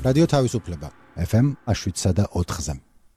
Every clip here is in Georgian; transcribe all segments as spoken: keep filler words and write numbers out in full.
რადიო თავისუფლება ეფ ემ შვიდსა და ოთხზე.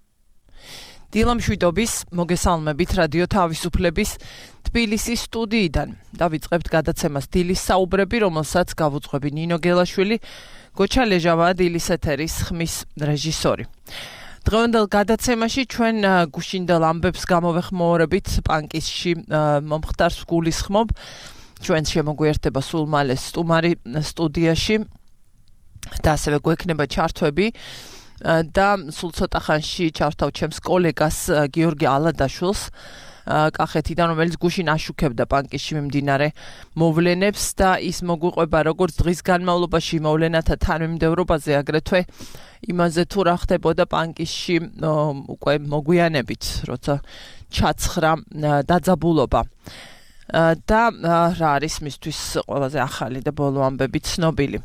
დილამ შვიდობის მოგესალმებით რადიო თავისუფლების თბილისის სტუდიიდან. დავიწყებთ გადაცემას დილის საუბრები, რომელსაც გავუძღვები ნინო გელაშვილი, გოჩა ლეჟავაა დილის ეთერის ხმის რეჟისორი. დღევანდელ გადაცემაში ჩვენ გუშინდელ ამბებს გამოვეხმაურებით პანკისში მომხდარს გულისხმობ. ჩვენ შემოგვიერთება სულ მალე სტუმარი სტუდიაში და ასევე გვექნება ჩართვები და სულ ცოტა ხანში ჩართავ ჩემს კოლეგას გიორგი ალადაშვილს კახეთიდან, რომელიც გუშინ აშუქებდა პანკისში მიმდინარე მოვლენებს და ის მოგვიყვება როგორც დღის განმავლობაში მოვლენათა თანმიმდევრობაზე, აგრეთვე იმაზე თუ რა ხდებოდა პანკისში უკვე მოგვიანებით, როცა ჩაცხრა დაძაბულობა და რა არის მისთვის ყველაზე ახალი და ბოლო ამბები ცნობილი.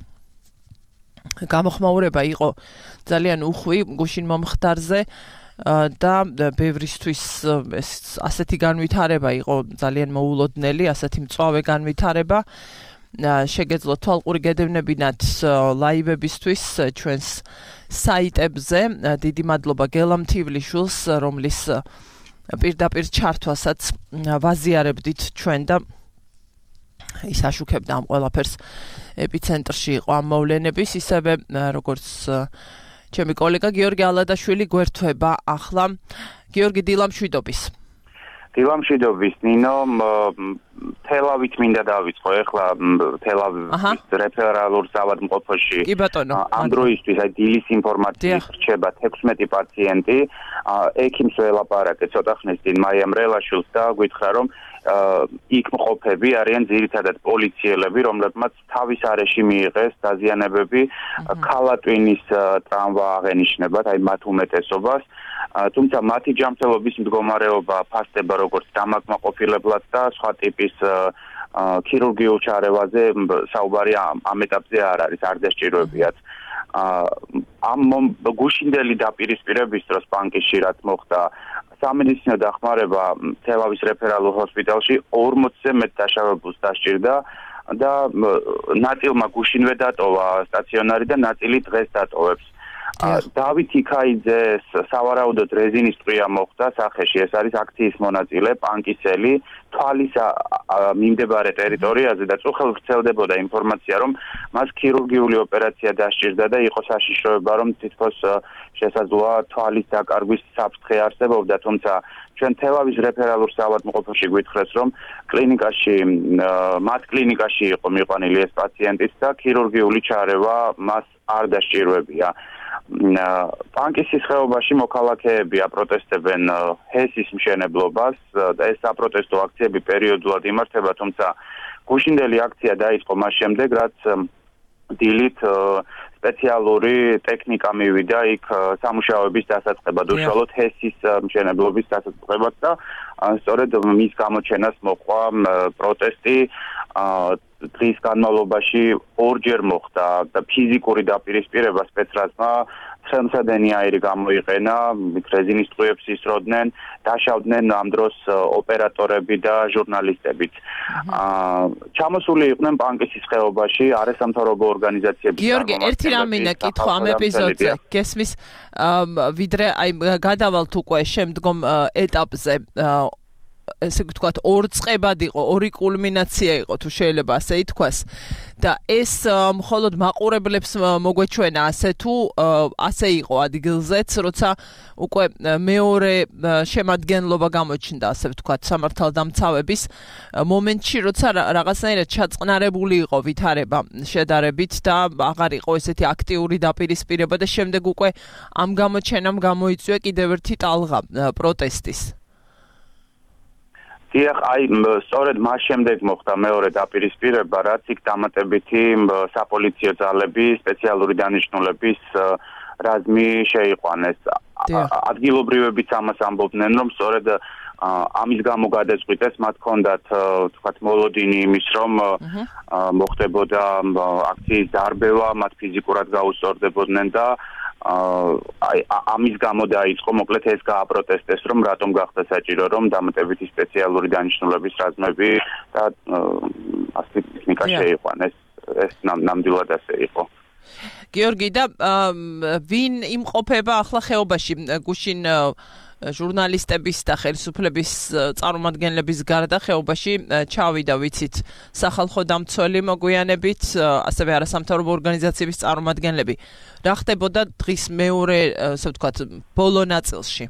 გამოხმაურება იყო ძალიან უხვი გუშინ მომხდარზე და ბევრისთვის ასეთი განვითარება იყო ძალიან მოულოდნელი, ასეთი მწვავე განვითარება. შეგეძლო თვალყური გედევნებინათ ლაივებისთვის ჩვენს საიტებზე. დიდი მადლობა გელამ თივლიშვილს, რომლის პირდაპირ ჩართვასაც ვაზიარებდით ჩვენ და ის აშუქებდა ამ ყველაფერს. ეპიცენტრში იყო ამ მოვლენების, ისევე როგორც ჩემი კოლეგა გიორგი ალადაშვილი გვერდება ახლა. გიორგი, დილამშვიდობის. დილამშვიდობის, ნინო. თელავით მინდა დავიწყო ახლა თელავის რეფერალურ საავადმყოფოში. კი ბატონო. ამ დროისთვის აი დილის ინფორმაციით რჩება თექვსმეტი პაციენტი. ექიმს ველაპარაკე ცოტა ხნის წინ მაიამ რელაშვილს და გითხრა რომ იქ მყოფები არიან ძირითადად პოლიციელები, რომლებმაც თავის არეში მიიღეს დაზიანებები, ქალატვინის ტრავმა აღენიშნებათ, აი მათ უმეტესობას. თუმცა მათი ჯანმრთელობის მდგომარეობა ფასდება როგორც დამაკმაყოფილებლად და სხვა ტიპის ქირურგიულ ჩარევაზე საუბარი ამ ეტაპზე არ არის, არ დასჭიროებიათ. ამ გუშინდელი დაპირისპირების დროს პანკისში რაც მოხდა, სამედიცინო დახმარება თელავის რეფერალურ ჰოსპიტალში ორმოცზე მეტ დაშავებულს დასჭირდა და ნაწილმა გუშინვე დატოვა სტაციონარი და ნაწილი დღეს დატოვებს. დავით იქაიძეს სავარაუდოდ რეზინის ტყვია მოხდა სახეში, ეს არის აქციის მონაწილე, პანკისელი, თვალის მიმდებარე ტერიტორიაზე და წუხელ ვრცელდებოდა ინფორმაცია, რომ მას ქირურგიული ოპერაცია დასჭირდა და იყო საშიშროება, რომ თითქოს შესაძლოა თვალის დაკარგვის საფრთხე არსებობდა, თუმცა ჩვენ თელავის რეფერალურ საავადმყოფოში გვითხრეს, რომ კლინიკაში, მათ კლინიკაში იყო მიყვანილი ეს პაციენტიც და ქირურგიული ჩარევა მას არ დასჭიროებია. პანკისის ხეობაში მოქალაქეები აპროტესტებენ ჰესის მშენებლობას და ეს საპროტესტო აქციები პერიოდულად იმართება, თუმცა გუშინდელი აქცია დაიწყო მას შემდეგ, რაც დილით სპეციალური ტექნიკა მივიდა იქ სამუშაოების დასაწყებად, უშუალოდ ჰესის მშენებლობის დასაწყებად და სწორედ მის გამოჩენას მოყვა პროტესტი. დღის განმავლობაში ორჯერ მოხდა და ფიზიკური დაპირისპირება სპეცრაზმა ხელმსადენი აირი გამოიყენა, რეზინის ტყვიებს ისროდნენ, დაშავდნენ ამ დროს ოპერატორები და ჟურნალისტებიც. ჩამოსული იყვნენ პანკისის ხეობაში არასამთავრობო ორგანიზაციების წარმომადგენლები. გიორგი, ერთი რამინე კითხვა ამ ეპიზოდზე გესმის, ვიდრე აი გადავალთ უკვე შემდგომ ეტაპზე. ესე ვთქვათ, ორ წყებად იყო, ორი კულმინაცია იყო, თუ შეიძლება ასე ითქვას. და ეს მხოლოდ მაყურებლებს მოგვეჩვენა, ასე თუ ასე იყო ადგილზეც, როცა უკვე მეორე შემადგენლობა გამოჩნდა, ასე ვთქვათ, სამართალდამცავების მომენტში, როცა რაღაცნაირად ჩაწყნარებული იყო ვითარება შედარებით და აღარ იყო ესეთი აქტიური დაპირისპირება და შემდეგ უკვე ამ გამოჩენამ გამოიწვია კიდევ ერთი ტალღა პროტესტის. დიახ, აი სწორედ მას შემდეგ მოხდა მეორე დაპირისპირება, რაც იქ დამატებითი საპოლიციო ძალები, სპეციალური დანიშნულების რაზმი შეიყვანეს. ადგილობრივებიც ამას ამბობდნენ, რომ სწორედ ამის გამო გადაწყვიტეს, მათ ჰქონდათ თქვათ მოლოდინი იმის, რომ მოხდებოდა აქციის დარბევა, მათ ფიზიკურად გაუსწორდებოდნენ და აი ამის გამო დაიწყო მოკლედ ეს გააპროტესტეს, რომ რატომ გახდა საჭირო, რომ დამატებითი სპეციალური დანიშნულების რაზმები და ასეთი ტექნიკა შეიყვანეს. ეს ნამდვილად ასე იყო. გიორგი და ვინ იმყოფება ახლა ხეობაში გუშინ ჟურნალისტების და ხელისუფლების წარმომადგენლების გარდა ხეობაში ჩავიდა ვიცით სახალხო დამცველი მოგვიანებით ასევე არასამთავრობო ორგანიზაციების წარმომადგენლები რა ხდებოდა დღის მეორე ასე ვთქვათ ბოლო ნაწილში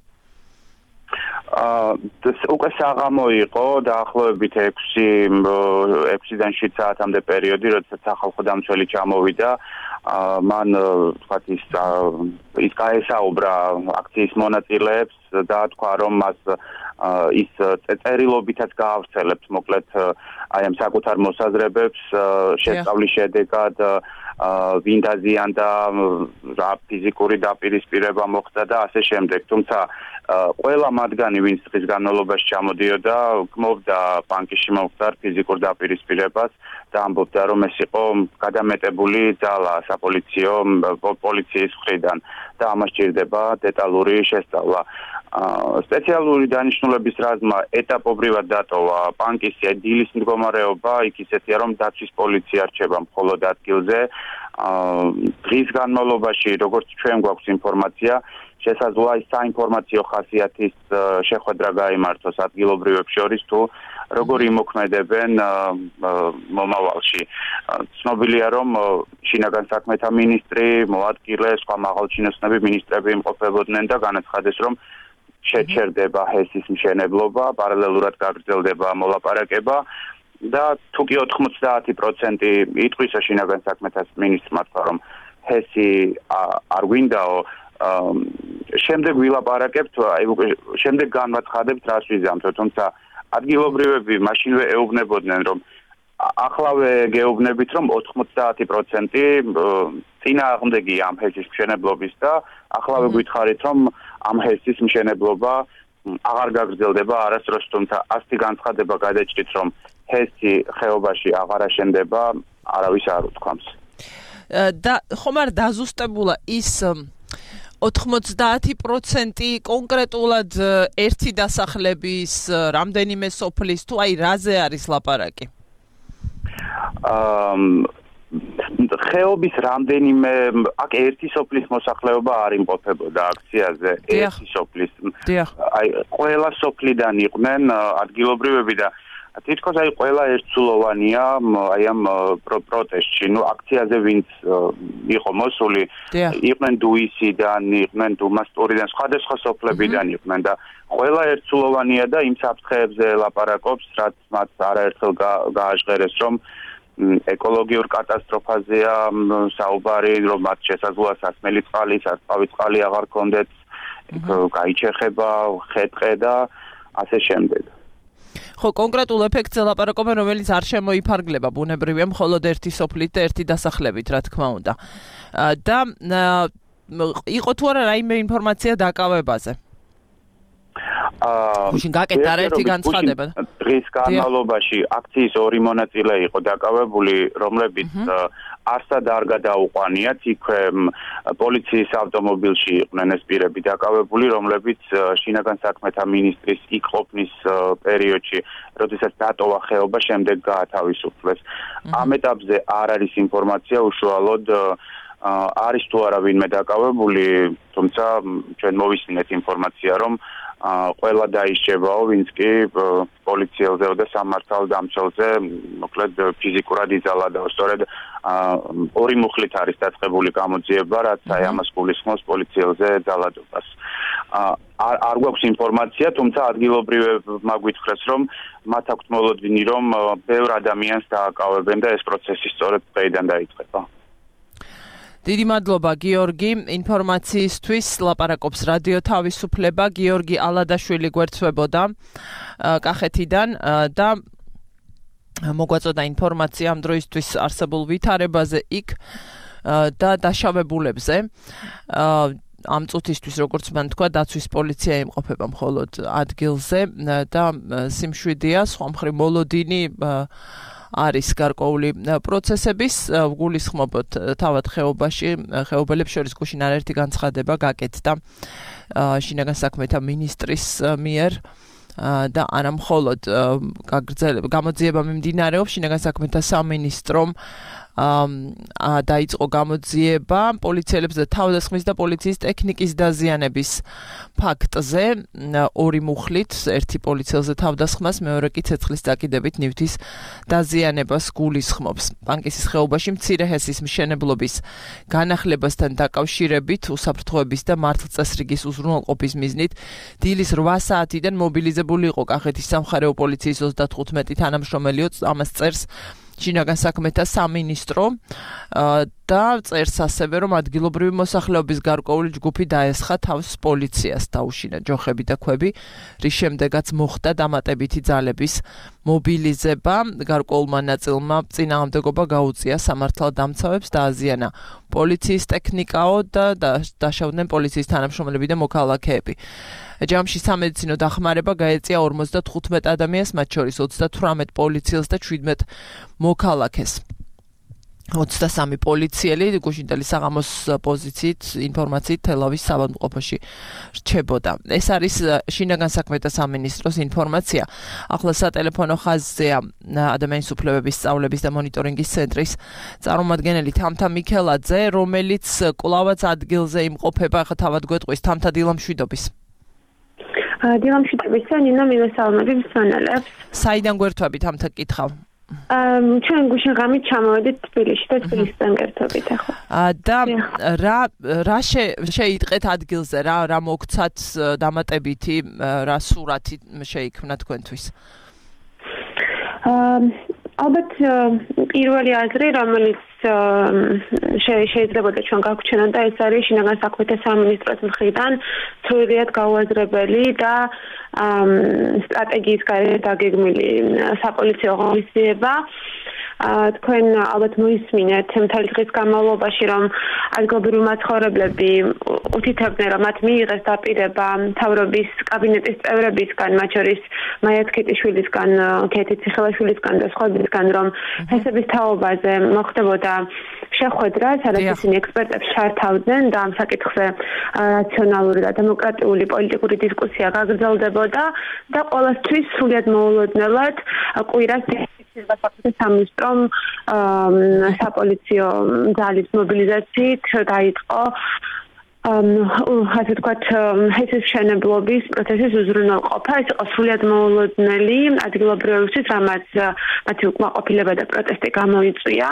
აა უკვე საღამო იყო დაახლოებით ექვსი ექვსიდან შვიდ საათამდე პერიოდი როდესაც სახალხო დამცველი ჩამოვიდა მან თქვათ ის ის გაესაუბრა აქციის მონაწილეებს და თქვა რომ მას ის წერილობითაც გაავრცელებთ მოკლედ აი ამ საკუთარ მოსაზრებებს შესწავლის შედეგად ვინ დაზიანდა რა ფიზიკური დაპირისპირება მოხდა და ასე შემდეგ თუმცა ყველა მათგანი ვინც დღის განმავლობაში ჩამოდიოდა გმობდა ბანკში მომხდარ ფიზიკურ დაპირისპირებას და ამბობდა რომ ეს იყო გადამეტებული ძალა საპოლიციო პოლიციის მხრიდან და ამას სჭირდება დეტალური შესწავლა სპეციალური დანიშნულების რაზმმა ეტაპობრივად დატოვა ბანკის დილის მდგომარეობა იქ ისეთია რომ დაცვის პოლიცია რჩება მხოლოდ ადგილზე დღის განმავლობაში როგორც ჩვენ გვაქვს ინფორმაცია შესაძლოა ის საინფორმაციო ხასიათის შეხვედრა გაიმართოს ადგილობრივებს შორის თუ როგორ იმოქმედებენ მომავალში ცნობილია რომ შინაგან საქმეთა მინისტრი მოადგილე სხვა მაღალჩინოსნები მინისტრები იმყოფებოდნენ და განაცხადეს რომ შეჩერდება ჰესის მშენებლობა პარალელურად გაგრძელდება მოლაპარაკება და თუ კი ოთხმოცდაათი პროცენტი იტყვის შინაგან საქმეთა მინისტრმა თქვა რომ ჰესი არ გვინდაო შემდეგ ვილაპარაკებთ შემდეგ განვაცხადებთ რას ვიზამთროთ თუმცა ადგილობრივები მაშინვე ეუბნებოდნენ რომ ახლავე გეუბნებით რომ ოთხმოცდაათი პროცენტი წინააღმდეგია ამ ჰესის მშენებლობის და ახლავე გითხარით რომ ამ ჰესის მშენებლობა აღარ გაგრძელდება არასდროს თუმცა ასეთი განცხადება გადაჭრით რომ ჰესი ხეობაში აღარ აშენდება არავის არ უთქვამს და ხომ არ დაზუსტებულა ის ოთხმოცდაათი პროცენტი კონკრეტულად ერთი დასახლების რამდენიმე სოფლის თუ აი რაზე არის ლაპარაკი? ხეობის რამდენიმე აქ ერთი სოფლის მოსახლეობა არ იმყოფებოდა აქციაზე ერთი სოფლის აი ყველა სოფლიდან იყვნენ ადგილობრივები და თითქოს აი ყველა ერთსულოვანია აი ამ პროტესტში ნუ აქციაზე ვინც იყო მოსული იყვნენ დუისიდან იყვნენ დუმასტურიდან სხვადასხვა სოფლებიდან იყვნენ და ყველა ერთსულოვანია და იმ საფრთხეებზე ლაპარაკობს რაც მათ არაერთხელ გააჟღერეს რომ ეკოლოგიურ კატასტროფაზეა საუბარი რომ მათ შესაძლოა სასმელი წყალი სასწავი წყალი აღარ კონდეთ გაიჩეხება ხეტყე და ასე შემდეგ ხო კონკრეტულ ეფექტზე ლაპარაკობენ რომელიც არ შემოიფარგლება ბუნებრივია მხოლოდ ერთი სოფლით და ერთი დასახლებით რა თქმა უნდა და იყო თუ არა რაიმე ინფორმაცია დაკავებაზე აა გუშინ გაკეთდა ერთი განცხადება დღის განმავლობაში აქციის ორი მონაწილე იყო დაკავებული რომლებიც არსად არ გადაუყვანიათ იქვე პოლიციის ავტომობილში იყვნენ ეს პირები დაკავებული რომლებიც შინაგან საქმეთა მინისტრის იქ ყოფნის პერიოდში როდესაც დატოვა ხეობა შემდეგ გაათავისუფლეს ამ ეტაპზე არ არის ინფორმაცია უშუალოდ არის თუ არა ვინმე დაკავებული თუმცა ჩვენ მოვისმინეთ ინფორმაცია რომ ყველა დაიშჩებაო ვინც კი პოლიციელზე და სამართალ დამცველზე მოკლედ ფიზიკურად იძალა და სწორედ ორი მუხლით არის დაწყებული გამოძიება რაც აი ამას გულისხმობს პოლიციელზე ძალადობას არ არ გვაქვს ინფორმაცია თუმცა ადგილობრივებმა გვითხრეს რომ მათ აქვთ მოლოდინი რომ ბევრ ადამიანს დააკავებენ და ეს პროცესი სწორედ დღეიდან დაიწყება დიდი მადლობა გიორგი ინფორმაციისთვის ლაპარაკობს რადიო თავისუფლება გიორგი ალადაშვილი გვერდსვებოდა კახეთიდან და მოგვაწოდა ინფორმაცია ამ დროისთვის არსებულ ვითარებაზე იქ და დაშავებულებზე ამ წუთისთვის როგორც მან თქვა დაცვის პოლიცია იმყოფება მხოლოდ ადგილზე და სიმშვიდეა სხვა მხრივ მოლოდინი არის გარკვეული პროცესების გულისხმობთ თავად ხეობაში ხეობელებს შორის გუშინ არაერთი განცხადება გაკეთდა შინაგან საქმეთა მინისტრის მიერ და არა მხოლოდ გამოძიება მიმდინარეობს შინაგან საქმეთა სამინისტრომ აა დაიწყო გამოძიება პოლიციელებს და თავდასხმის და პოლიციის ტექნიკის დაზიანების ფაქტზე ორი მუხლით ერთი პოლიციელზე თავდასხმას მეორე კი ცეცხლის წაკიდებით ნივთის დაზიანებას გულისხმობს პანკისის ხეობაში მცირე ჰესის მშენებლობის განახლებასთან დაკავშირებით უსაფრთხოების და მართლწესრიგის უზრუნველყოფის მიზნით დილის რვა საათიდან მობილიზებული იყო კახეთის სამხარეო პოლიციის ოცდათხუთმეტი თანამშრომელი ამას წერს შინაგან საქმეთა სამინისტრო და წერს ასევე რომ ადგილობრივი მოსახლეობის გარკვეული ჯგუფი დაესხა თავს პოლიციას დაუშინა ჯოხები და ქვები რის შემდეგაც მოხდა დამატებითი ძალების მობილიზება გარკვეულმა ნაწილმა წინააღმდეგობა გაუწია სამართალდამცავებს დააზიანა პოლიციის ტექნიკაო და დაშავდნენ პოლიციის თანამშრომლები და მოქალაქეები ჯამში სამედიცინო დახმარება გაეწია ორმოცდათხუთმეტ ადამიანს, მათ შორის ოცდათვრამეტ პოლიციელს და შვიდმეტ მოქალაქეს. ოცდასამი პოლიციელი გუშინდელი საღამოს პოზიციით ინფორმაციით თელავის საავადმყოფოში რჩებოდა. ეს არის შინაგან საქმეთა სამინისტროს ინფორმაცია. ახლა სატელეფონო ხაზზეა ადამიანის უფლებების სწავლების და მონიტორინგის ცენტრის წარმომადგენელი თამთა მიქელაძე, რომელიც კვლავაც ადგილზე იმყოფება, ახლა თავად გვეტყვის თამთა დილამშვიდობის. დილამშვიდობის ნინო მინოსალმები მსმენელებს. საიდან გვერდთვებით ამთა კითხავ? ჩვენ გუშინ ღამით ჩამოვედით თბილისში და თბილისიდან გერთობით ახლა. და რა რა შეიტყეთ ადგილზე, რა რა მოგცათ დამატებითი, რა სურათი შეიქმნა თქვენთვის? ალბათ პირველი აზრი, რომელიც შეიძლება ჩვენ გაგვჩნდა და ეს არის შინაგან საქმეთა სამინისტროს მხრიდან სრულიად გაუაზრებელი და სტრატეგიის გარეთ დაგეგმილი საპოლიციო ღონისძიება. თქვენ ალბათ მოისმინეთ მთელი დღის განმავლობაში რომ ადგილობრივი მაცხოვრებლები უთითებდნენ რომ მათ მიიღეს დაპირება მთავრობის კაბინეტის წევრებისგან მათ შორის მაია თქეტიშვილისგან, ქეთი ციხელაშვილისგან და სხვებისგან რომ ჰესების თაობაზე მოხდებოდა შეხვედრა, სადაც ისინი ექსპერტებს ჩართავდნენ და ამ საკითხზე რაციონალური და დემოკრატიული პოლიტიკური დისკუსია გაგრძელდებოდა და ყოველთვის სრულიად მოულოდნელად კვირას სამინისტრომ საპოლიციო ძალის მობილიზაციით დაიწყო ასე ვთქვათ, ჰესის მშენებლობის პროცესის უზრუნველყოფა. ეს იყო სრულიად მოულოდნელი ადგილობრივებისთვის, რამაც მათი უკმაყოფილება და პროტესტი გამოიწვია.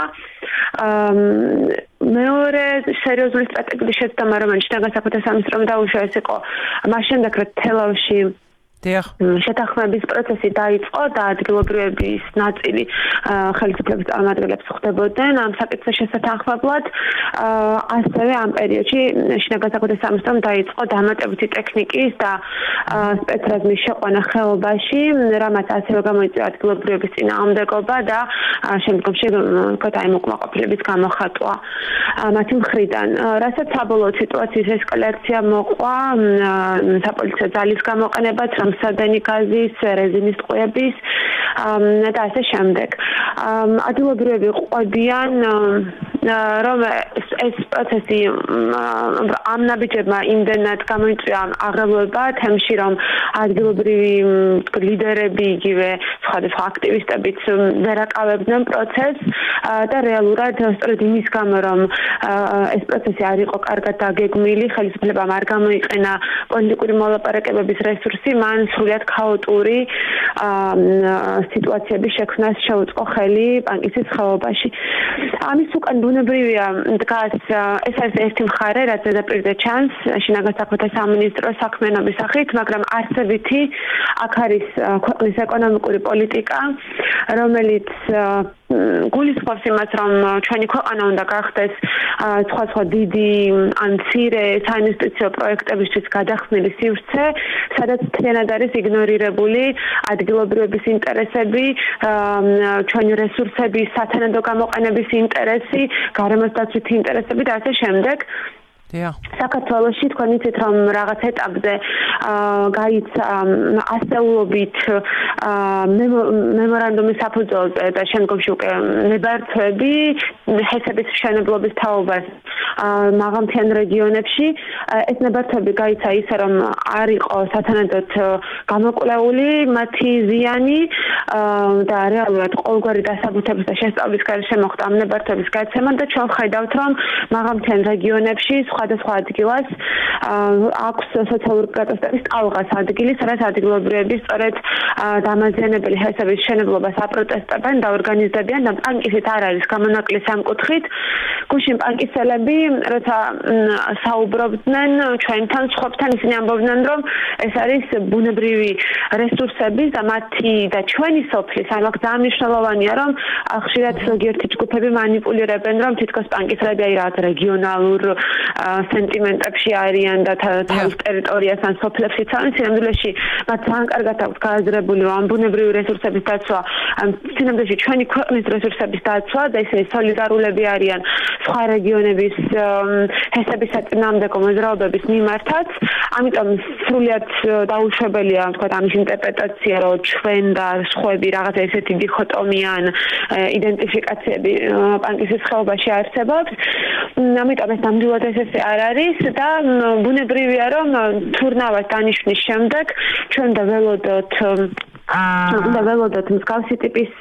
მეორე სერიოზული სტრატეგიული შეცდომა, რომელიც შინაგან საქმეთა სამინისტრომ დაუშვა, ეს იყო მას შემდეგ, რომ თელავში შეთანხმების პროცესი დაიწყო და ადგილობრივების ნაწილი ხელისუფლების წარმომადგენლებს ხვდებოდნენ ამ საკითხის შესათანხმებლად. ასევე ამ პერიოდში შინაგან საქმეთა სამინისტრომ დაიწყო დამატებითი ტექნიკის და სპეცრაზმის შეყვანა ხეობაში, რამაც ასევე გამოიწვია ადგილობრივების წინააღმდეგობა და შემდგომში კოტაიმ უკმაყოფილების გამოხატვა მათი მხრიდან. რასაც საბოლოოდ სიტუაციის ესკალაცია მოყვა, საპოლიციო ძალის გამოყენებაც სადენი გაზის, რეზინის ტყვეების და ასე შემდეგ. ადგილობრივები ყვებიან, რომ ეს პროცესი ამ ნაბიჯებმა იმდენად გამოიწვია აღელვება თემში, რომ ადგილობრივი ლიდერები, იგივე სხვადასხვა აქტივისტებიც ვერ აკავებდნენ პროცესს და რეალურად სწორედ იმის გამო, რომ ეს პროცესი არ იყო კარგად დაგეგმილი, ხელისუფლებამ არ გამოიყენა პოლიტიკური მოლაპარაკებების რესურსი, მან სრულიად ქაოტური სიტუაციების შექმნას შეუწყო ხელი პანკისის ხეობაში. ამის უკან ბუნებრივია დგას ეს არის ერთი მხარე, რაც ზედაპირზე ჩანს შინაგან საქმეთა სამინისტროს საქმიანობის სახით, მაგრამ არსებითი აქ არის ქვეყნის ეკონომიკური პოლიტიკა, რომელიც გულისხმობს იმას, რომ ჩვენი ქვეყანა უნდა გახდეს სხვა სხვა დიდი ან მცირე საინვესტიციო პროექტებისთვის გადახსნილი სივრცე, სადაც მთლიანად არის იგნორირებული ადგილობრივების ინტერესები, ჩვენი რესურსების სათანადო გამოყენების ინტერესი, გარემოს დაცვითი ინტერესები და ასე შემდეგ. საქართველოში თქვენ იცით რომ რაღაც ეტაპზე გაიცა ასეულობით მემორანდუმის საფუძველზე და შემდგომში უკვე ნებართვები ჰესების მშენებლობის თაობას მაღალმთიან რეგიონებში ეს ნებართვები გაიცა ისე რომ არ იყო სათანადოდ გამოკვლეული მათი ზიანი და რეალურად ყოველგვარი დასაბუთების და შესწავლის გარეშე მოხდა ამ ნებართვების გაცემა და ჩვენ ხედავთ რომ მაღალმთიან რეგიონებში სხვადასხვა ადგილას აქვს სოციალური პროტესტების ტალღას ადგილი, სადაც ადგილობრივები სწორედ დამაზიანებელი ჰესების მშენებლობას აპროტესტებენ და ორგანიზდებიან და პანკისით არ არის გამონაკლისი ამ კუთხით. გუშინ პანკისელები, როცა საუბრობდნენ ჩვენთან, სხვებთან ისინი ამბობდნენ, რომ ეს არის ბუნებრივი რესურსები და მათი და ჩვენი სოფლის, ანუ აქ ძალიან მნიშვნელოვანია, რომ ხშირად ზოგიერთი ჯგუფები მანიპულირებენ, რომ თითქოს პანკისელები აი რაღაც რეგიონალურ სენტიმენტებში არიან და თავის ტერიტორიას ან სოფლებს იცავენ, სინამდვილეში მათ ძალიან კარგად აქვს გააზრებული, რომ ბუნებრივი რესურსების დაცვა, სინამდვილეში ჩვენი ქვეყნის რესურსების დაცვა და ისინი სოლიდარულები არიან სხვა რეგიონების ჰესების საწინააღმდეგო მოძრაობების მიმართაც. ამიტომ სრულიად დაუშვებელია, თქვათ, ამის ინტერპრეტაცია, რომ ჩვენ და სხვები რაღაცა ესეთი დიქოტომია ან იდენტიფიკაციები პანკისის ხეობაში არსებობს. ამიტომ ეს ნამდვილად ესე არ არის და ბუნებრივია, რომ თურნავას დანიშვნის შემდეგ ჩვენ და ველოდოთ და ველოდოთ მსგავსი ტიპის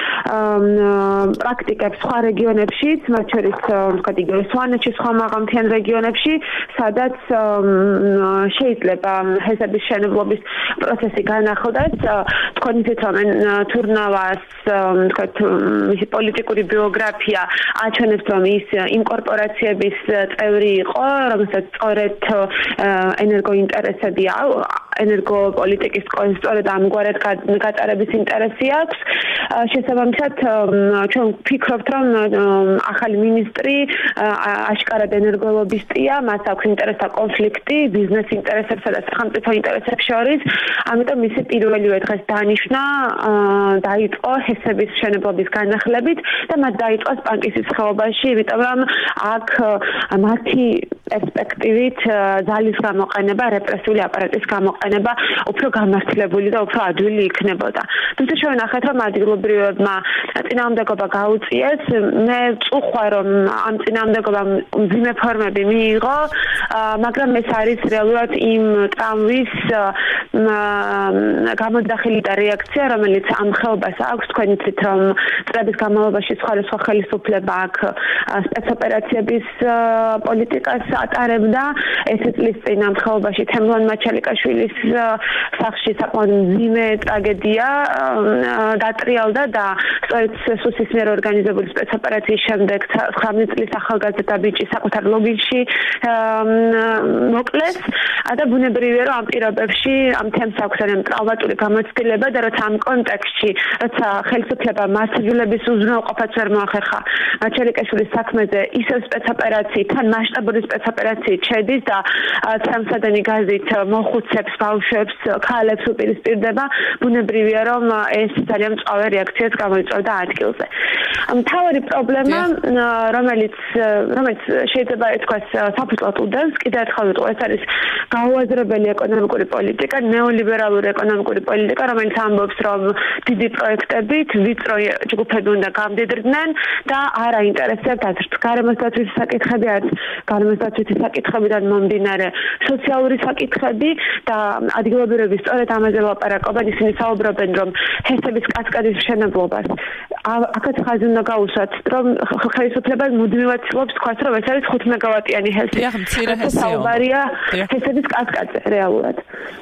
პრაქტიკებს სხვა რეგიონებშიც, მათ შორის ვთქვათ, იგივე სვანეთში, სხვა მაღალმთიან რეგიონებში, სადაც შეიძლება ჰესების მშენებლობის პროცესი განახლდეს. თქვენ იცით, რომ თურნავას ვთქვათ, მისი პოლიტიკური ბიოგრაფია აჩვენებს, რომ ის იმ კორპორაციების წევრი იყო, რომელსაც სწორედ ენერგოინტერესები ენერგოპოლიტიკის სწორედ ამგვარად გატარების ინტერესი აქვს. შესაბამისად, ჩვენ ვფიქრობთ, რომ ახალი მინისტრი აშკარად ენერგოლობისტია, მას აქვს ინტერესთა კონფლიქტი ბიზნეს ინტერესებსა და სახელმწიფო ინტერესებს შორის. ამიტომ მისი პირველივე დღეს დანიშნა დაიწყო ჰესების მშენებლობის განახლებით და მათ დაიწყოს პანკისის ხეობაში, იმიტომ რომ აქ მათი პერსპექტივით ძალის გამოყენება, რეპრესიული აპარატის გამოყენება უფრო გამართლებული და უფრო ადვილი იქნებოდა. თუმცა ჩვენ ნახეთ, რომ ადგილობრივებმა წინააღმდეგობა გაუწიეს. მე ვწუხვა, რომ ამ წინააღმდეგობამ მძიმე ფორმები მიიღო, მაგრამ ეს არის რეალურად იმ ტრავმის გამოძახილი და რეაქცია, რომელიც ამ ხეობას აქვს. თქვენ იცით, რომ წლების განმავლობაში სხვადასხვა ხელისუფლება აქ სპეცოპერაციების პოლიტიკას ატარებდა. ეს წლის წინ ამ ხეობაში თემლან მაჩალიკაშვილის სახში საკმაოდ მძიმე ტრაგედია დატრიალდა და სწორედ სუსის მიერ ორგანიზებული სპეცოპერაციის შემდეგ ცხრამეტ წლის ახალგაზრდა ბიჭი საკუთარ ლოგინში მოკლეს და ბუნებრივია, რომ ამ პირობებში ამ თემს აქვს ტრავმატული გამოცდილება და როცა ამ კონტექსტში, როცა ხელისუფლება მასშტაბების უზრუნველყოფაც ვერ მოახერხა მაჩალიკაშვილის საქმეზე ისევ სპეცოპერაციით, თან მასშტაბური სპეცოპერაციით შედის და სამსადენი გაზით მოხუცებს, ბავშვებს, ქალებს უპირისპირდება, ბუნებრივია, რომ ეს ძალიან მწვავე რეაქციას გამოიწვევდა ადგილზე. მთავარი პრობლემა, რომელიც რომელიც შეიძლება ითქვას საფუძვლად უდევს, კიდევ ერთხელ ვიტყვი, ეს არის გაუაზრებელი ეკონომიკური პოლიტიკა, ნეოლიბერალური ეკონომიკური პოლიტიკა, რომელიც ამბობს, რომ დიდი პროექტებით ვიწრო ჯგუფები უნდა გამდიდრდნენ და არ აინტერესებთ აზრს. გარემოსდაცვითი საკითხები არის გარემოსდაცვითი საკითხებიდან მომდინარე სოციალური საკითხები და ადგილობრივები სწორედ ამაზე ლაპარაკობენ, ისინი საუბრობენ, რომ ჰესების კასკადის მშენებლობას აქაც ხაზი უნდა გაუსვათ, რომ ხელისუფლება მუდმივად ცდილობს თქვას, რომ ეს არის ხუთ მეგავატიანი ჰესი. საუბარია ჰესების კასკადზე რეალურად.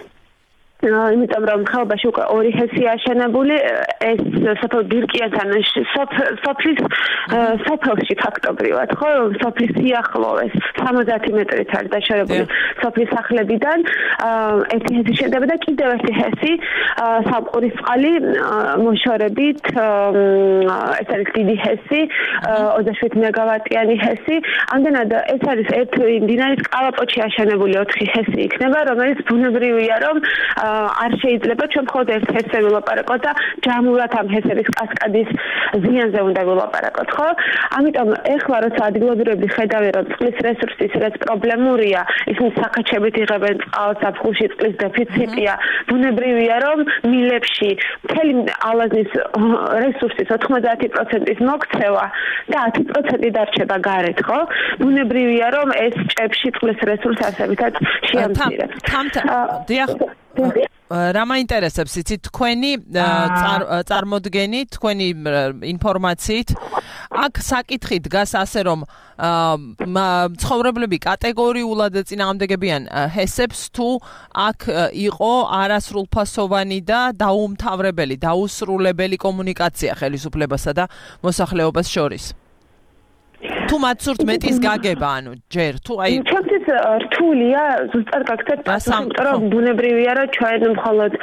იმიტომ რომ ხეობაში უკვე ორი ჰესია აშენებული, ეს სოფელ ბირკიანთან სოფლის სოფელში ფაქტობრივად, ხო, სოფლის სიახლოვეს სამოცი მეტრით არის დაშორებული სოფლის სახლებიდან, ერთი ჰესი შედება და კიდევ ერთი ჰესი სამყურის წყალი მოშორებით, ეს არის დიდი ჰესი, ოცდაშვიდ მეგავატიანი ჰესი. ამდენად ეს არის ერთ მდინარის კალაპოტში აშენებული ოთხი ჰესი იქნება, რომელიც ბუნებრივია, რომ არ შეიძლება ჩვენ მხოლოდ ერთ ჰესზე ვილაპარაკოთ და ჯამურად ამ ჰესების კასკადის ზიანზე უნდა ვილაპარაკოთ, ხო? ამიტომ ეხლა როცა ადგილობრივები ხედავენ რომ წყლის რესურსის რაც პრობლემურია, ისინი საქაჩებით იღებენ წყალს, საფხულში წყლის დეფიციტია, ბუნებრივია რომ მილებში მთელი ალაზნის რესურსის ოთხმოცდაათი პროცენტის მოქცევა და ათი პროცენტი დარჩება გარეთ, ხო? ბუნებრივია რომ ეს ჭებში წყლის რესურსს ასებითაც შეამცირებს. დიახ. რა მაინტერესებს იცით თქვენი წარმოდგენი, თქვენი ინფორმაციით აქ საკითხი დგას ასე რომ ცხოვრებლები კატეგორიულად წინააღმდეგებიან ჰესებს თუ აქ იყო არასრულფასოვანი და დაუმთავრებელი, დაუსრულებელი კომუნიკაცია ხელისუფლებასა და მოსახლეობას შორის. თუ მათ სურთ მეტის გაგება, ანუ ჯერ თუ აი ჩვენთვის რთულია ზუსტად გაგცეთ იმიტომ რომ ბუნებრივია რომ ჩვენ მხოლოდ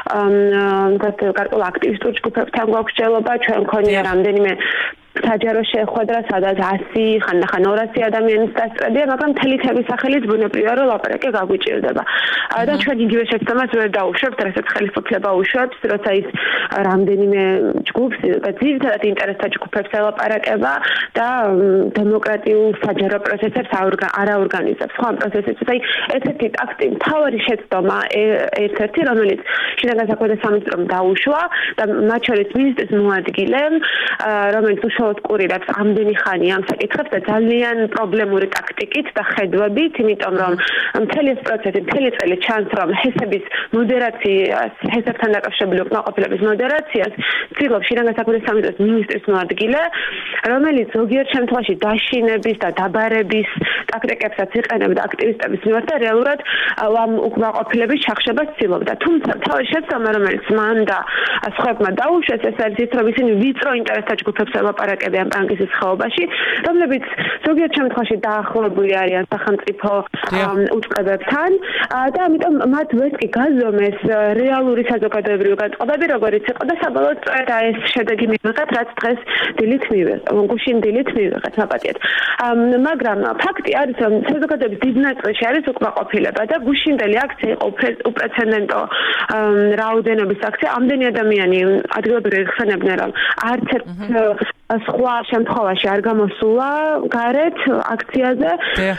გარკვეულ აქტივისტურ ჯგუფებთან გვაქვს ჯელობა, ჩვენ მქონია რამდენიმე საჯარო შეხვედრა, სადაც ასი ხანდახან ორასი ადამიანის დასწრებია, მაგრამ მთელი თემის სახელით ბუნებრივია რომ ლაპარაკი გაგვიჭირდება. და ჩვენ იგივე შეცდომას ვერ დავუშვებთ, რასაც ხელისუფლება უშვებს, როცა ის რამდენიმე ჯგუფს, ძირითადად ინტერესთა ჯგუფებს ელაპარაკება და დემოკრატიულ საჯარო პროცესებს არ აორგანიზებს. ხო, ამ პროცესებში აი ერთ-ერთი ტაქტი, მთავარი შეცდომა ერთ-ერთი, რომელიც შინაგან საქმეთა სამინისტრომ დაუშვა და მათ შორის მინისტრის მოადგილე, რომელიც კვირირებს ამდენი ხანი ამ საკითხებს და ძალიან პრობლემური ტაქტიკით და ხედვებით, იმიტომ რომ მთელი ეს პროცესი, მთელი წელი ჩანს, რომ ჰესების მოდერაციას, ჰესებთან დაკავშირებული უკმაყოფილების მოდერაციას ცდილობს შინაგან საქმეთა სამინისტროს მინისტრის მოადგილე, რომელიც ზოგიერთ შემთხვევაში დაშინების და დაბარების ტაქტიკებსაც იყენებდა აქტივისტების მიმართ და რეალურად ამ უკმაყოფილების ჩახშებას ცდილობდა. თუმცა თავის შეცდომა, რომელიც მან და სხვებმა დაუშვეს, ეს არის ის, რომ ისინი ვიწრო ინტერესთა ჯგუფებს ელაპარაკებიან პანკისის ხეობაში, რომლებიც ზოგიერთ შემთხვევაში დაახლოებული არიან სახელმწიფო უწყებებთან და ამიტომ მათ ვერტკი გაზომეს რეალური საზოგადოებრივი განწყობები, როგორც იყო და საბოლოოდ სწორედ ეს შედეგი მივიღეთ, რაც დღეს დილით მივიღეთ, გუშინ დილით მივიღეთ მაპატიეთ. მაგრამ ფაქტი არის, რომ საზოგადოების დიდ ნაწილში არის უკმაყოფილება და გუშინდელი აქცია იყო უპრეცედენტო რაოდენობის აქცია. ამდენი ადამიანი ადგილობრივი ხსენებდნენ, რომ არც ერთ სხვა შემთხვევაში არ გამოსულა გარეთ აქციაზე.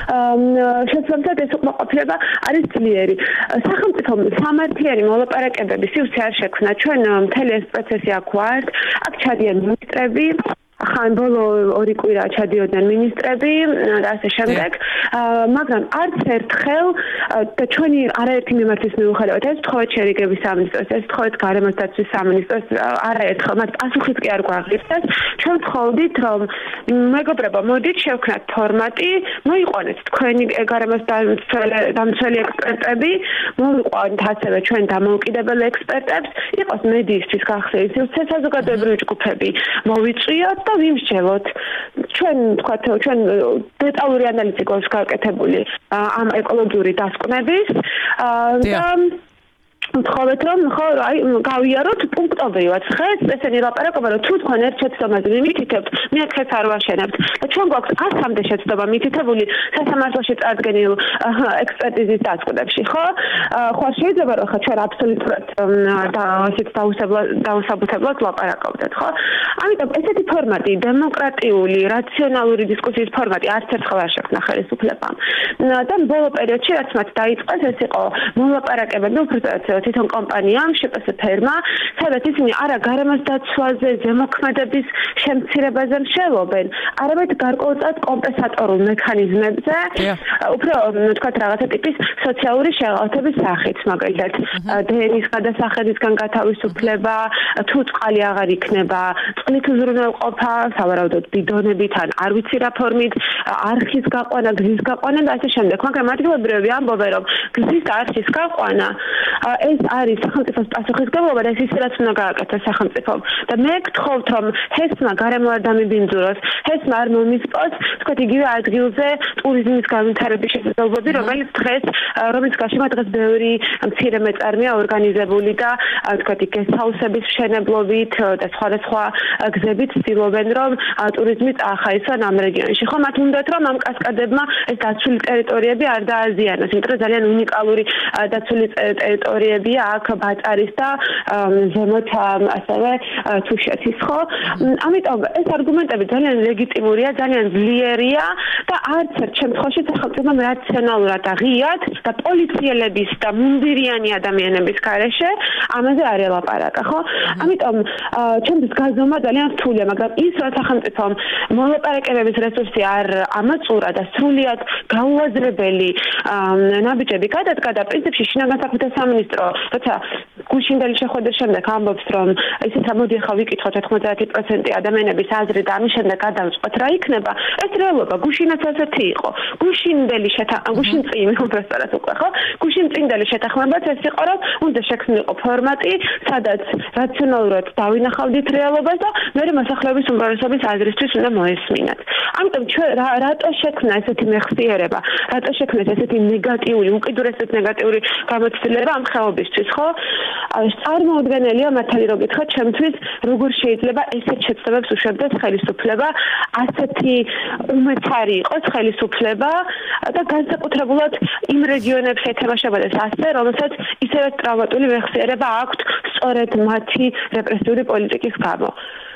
შესაბამისად ეს უკმაყოფილება არის ძლიერი. სახელმწიფო სამართლიანი მოლაპარაკებების სივრცე არ შექმნა. ჩვენ მთელი ეს პროცესი აქ ვართ. აქ ჩადიან მინისტრები, ხან ბოლო ორი კვირა ჩადიოდნენ მინისტრები და ასე შემდეგ, მაგრამ არც ერთხელ და ჩვენი არაერთი მიმართის მიუხედავად ეს თხოვეთ შერიგების სამინისტროს, ეს თხოვეთ გარემოს დაცვის სამინისტროს არაერთხელ მათ პასუხიც კი არ გვაღწევს. ჩვენ ვთხოვდით, რომ მეგობრებო, მოდით შევქნათ ფორმატი, მოიყვანეთ თქვენი გარემოს დამცველი ექსპერტები, მოვიყვანეთ ასევე ჩვენ დამოუკიდებელ ექსპერტებს, იყოს მედიისთვის გახსნილი სივრცე, საზოგადოებრივი ჯგუფები მოვიწვიოთ და ვიმსჯელოთ. ჩვენ თქვათ, ჩვენ დეტალური ანალიზი გვაქვს გაკეთებული ამ ეკოლოგიური დასკვნების და ვთხოვეთ, რომ ხო, აი, გავიაროთ პუნქტობრივად ხეს, ესენი ლაპარაკობა, რომ თუ თქვენ ერთ შეცდომაზე მიმითითებთ, მეოთხეს არ ვაშენებთ. და ჩვენ გვაქვს ასამდე შეცდომა მითითებული სასამართლოში წარდგენილ ექსპერტიზის დასკვნებში, ხო? ხო, შეიძლება რომ ხა ჩვენ აბსოლუტურად და ასეთ დაუსაბუთებლად ლაპარაკობდეთ, ხო? ამიტომ ესეთი ფორმატი, დემოკრატიული, რაციონალური დისკუსიის ფორმატი არც ერთხელ არ შექმნა ხელისუფლებამ. და ბოლო პერიოდში რაც მათ დაიწყეს, ეს იყო მოლაპარაკებები უბრალოდ თვითონ კომპანიამ შპს ფერმა, სადაც ისინი არა გარემოს დაცვაზე, ზემოქმედების შემცირებაზე მშელობენ, არამედ გარკვეულწილად კომპენსატორულ მექანიზმებზე, უფრო თქვათ რაღაცა ტიპის სოციალური შეღავათების სახით, მაგალითად, დენის გადასახედისგან გათავისუფლება, თუ წყალი აღარ იქნება, წყლით უზრუნველყოფა, სავარაუდოდ ბიდონებით ან არ ვიცი რა ფორმით, არხის გაყვანა, გზის გაყვანა და ასე შემდეგ. მაგრამ ადგილობრივები ამბობენ, რომ გზის არხის გაყვანა ეს არის სახელმწიფოს პასუხისმგებლობა და ეს ის რაც უნდა გააკეთოს სახელმწიფომ. და მე გთხოვთ, რომ ჰესმა გარემო არ დამიბინძუროს, ჰესმა არ მომისპოს, თქვათ იგივე ადგილზე ტურიზმის განვითარების შესაძლებლობები, რომელიც დღეს, რომელიც გაშიმა დღეს ბევრი მცირე მეწარმეა ორგანიზებული და თქვათ გესტჰაუსების მშენებლობით და სხვადასხვა გზებით ცდილობენ, რომ ტურიზმი წაახაისონ ამ რეგიონში. ხო, მათ უნდათ, რომ ამ კასკადებმა ეს დაცული ტერიტორიები არ დააზიანოს, იმიტომ რომ ძალიან უნიკალური დაცული ტერიტორიები მიღებია აქ ბაწარის და ზემოთ ასევე თუშეთის, ხო? ამიტომ ეს არგუმენტები ძალიან ლეგიტიმურია, ძალიან ძლიერია და არც ერთ შემთხვევაში სახელმწიფომ რაციონალურად და ღიად და პოლიციელების და მუნდირიანი ადამიანების გარეშე ამაზე არ ელაპარაკა, ხო? ამიტომ ჩემთვის გაზომა ძალიან რთულია, მაგრამ ის რა სახელმწიფომ მოლაპარაკებების რესურსი არ ამაწურა და სრულიად გაუაზრებელი ნაბიჯები გადადგა და პრინციპში შინაგან საქმეთა სამინისტრო, როცა გუშინდელი შეხვედრის შემდეგ ამბობს, რომ ისიც მოდი ახლა ვიკითხოთ ოთხმოცდაათი პროცენტი ადამიანების აზრი და ამის შემდეგ გადავწყვეტ რა იქნება, ეს რეალობა გუშინაც ასეთი იყო. გუშინდელი შეთანხმება, გუშინ წინ უბრალოდ უკვე ხო? გუშინ წინდელი შეთანხმებაც ეს იყო, რომ უნდა შექმნილიყო ფორმატი, სადაც რაციონალურად დავინახავდით რეალობას და მე მოსახლეობის უმრავლესობის აზრისთვის უნდა მოესმინათ. ამიტომ ჩვენ რატო შექმნა ესეთი მეხსიერება, რატო შექმნა ესეთი ნეგატიური, უკიდურესად ნეგატიური გამოცდილება ამ ხეობისთვის, ხო? წარმოუდგენელია მართალი რო გითხრათ, ჩემთვის როგორ შეიძლება ესეთ შეცდომებს უშვებდეს ხელისუფლება, ასეთი უმეცარი იყოს ხელისუფლება და განსაკუთრებულად იმ რეგიონებში ეთამაშებოდეს ასე, რომელსაც ისევე ტრავმატული მეხსიერება აქვთ სწორედ მათი რეპრესიული პოლიტიკის გამო.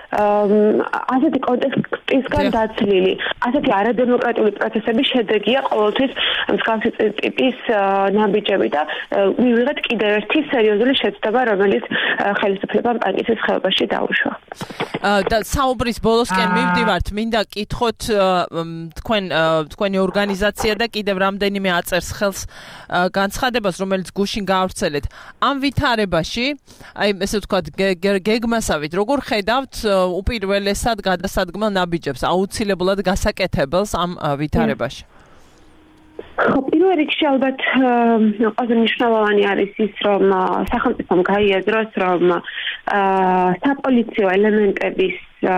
ასეთი კონტექსტისგან დაცლილი, ასეთი არადემოკრატიული პროცესების შედეგია ყოველთვის მსგავსი ტიპის ნაბიჯები და მივიღეთ კიდევ ერთი სერიოზული შეცდომა, რომელიც ხელისუფლებამ პანკისის ხეობაში დაუშვა. და საუბრის ბოლოსკენ მივდივართ, მინდა კითხოთ თქვენ თქვენი ორგანიზაცია და კიდევ რამდენიმე აწერს ხელს განცხადებას, რომელიც გუშინ გაავრცელეთ. ამ ვითარებაში, აი ესე ვთქვათ, გეგმასავით, როგორ ხედავთ უპირველესად გადასადგმელ ნაბიჯებს, აუცილებლად გასაკეთებელს ამ ვითარებაში? ხო, პირველ რიგში ალბათ ყველაზე მნიშვნელოვანი არის ის, რომ სახელმწიფომ გაიაზროს, რომ საპოლიციო ელემენტების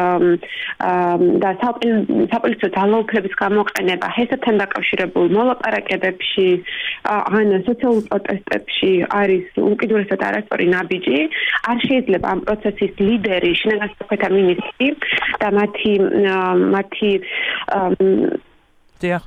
და საპოლიციო ძალაუფლების გამოყენება ჰესებთან დაკავშირებულ მოლაპარაკებებში ან სოციალურ პროტესტებში არის უკიდურესად არასწორი ნაბიჯი. არ შეიძლება ამ პროცესის ლიდერი, შინაგან საქმეთა მინისტრი და მათი მათი დიახ.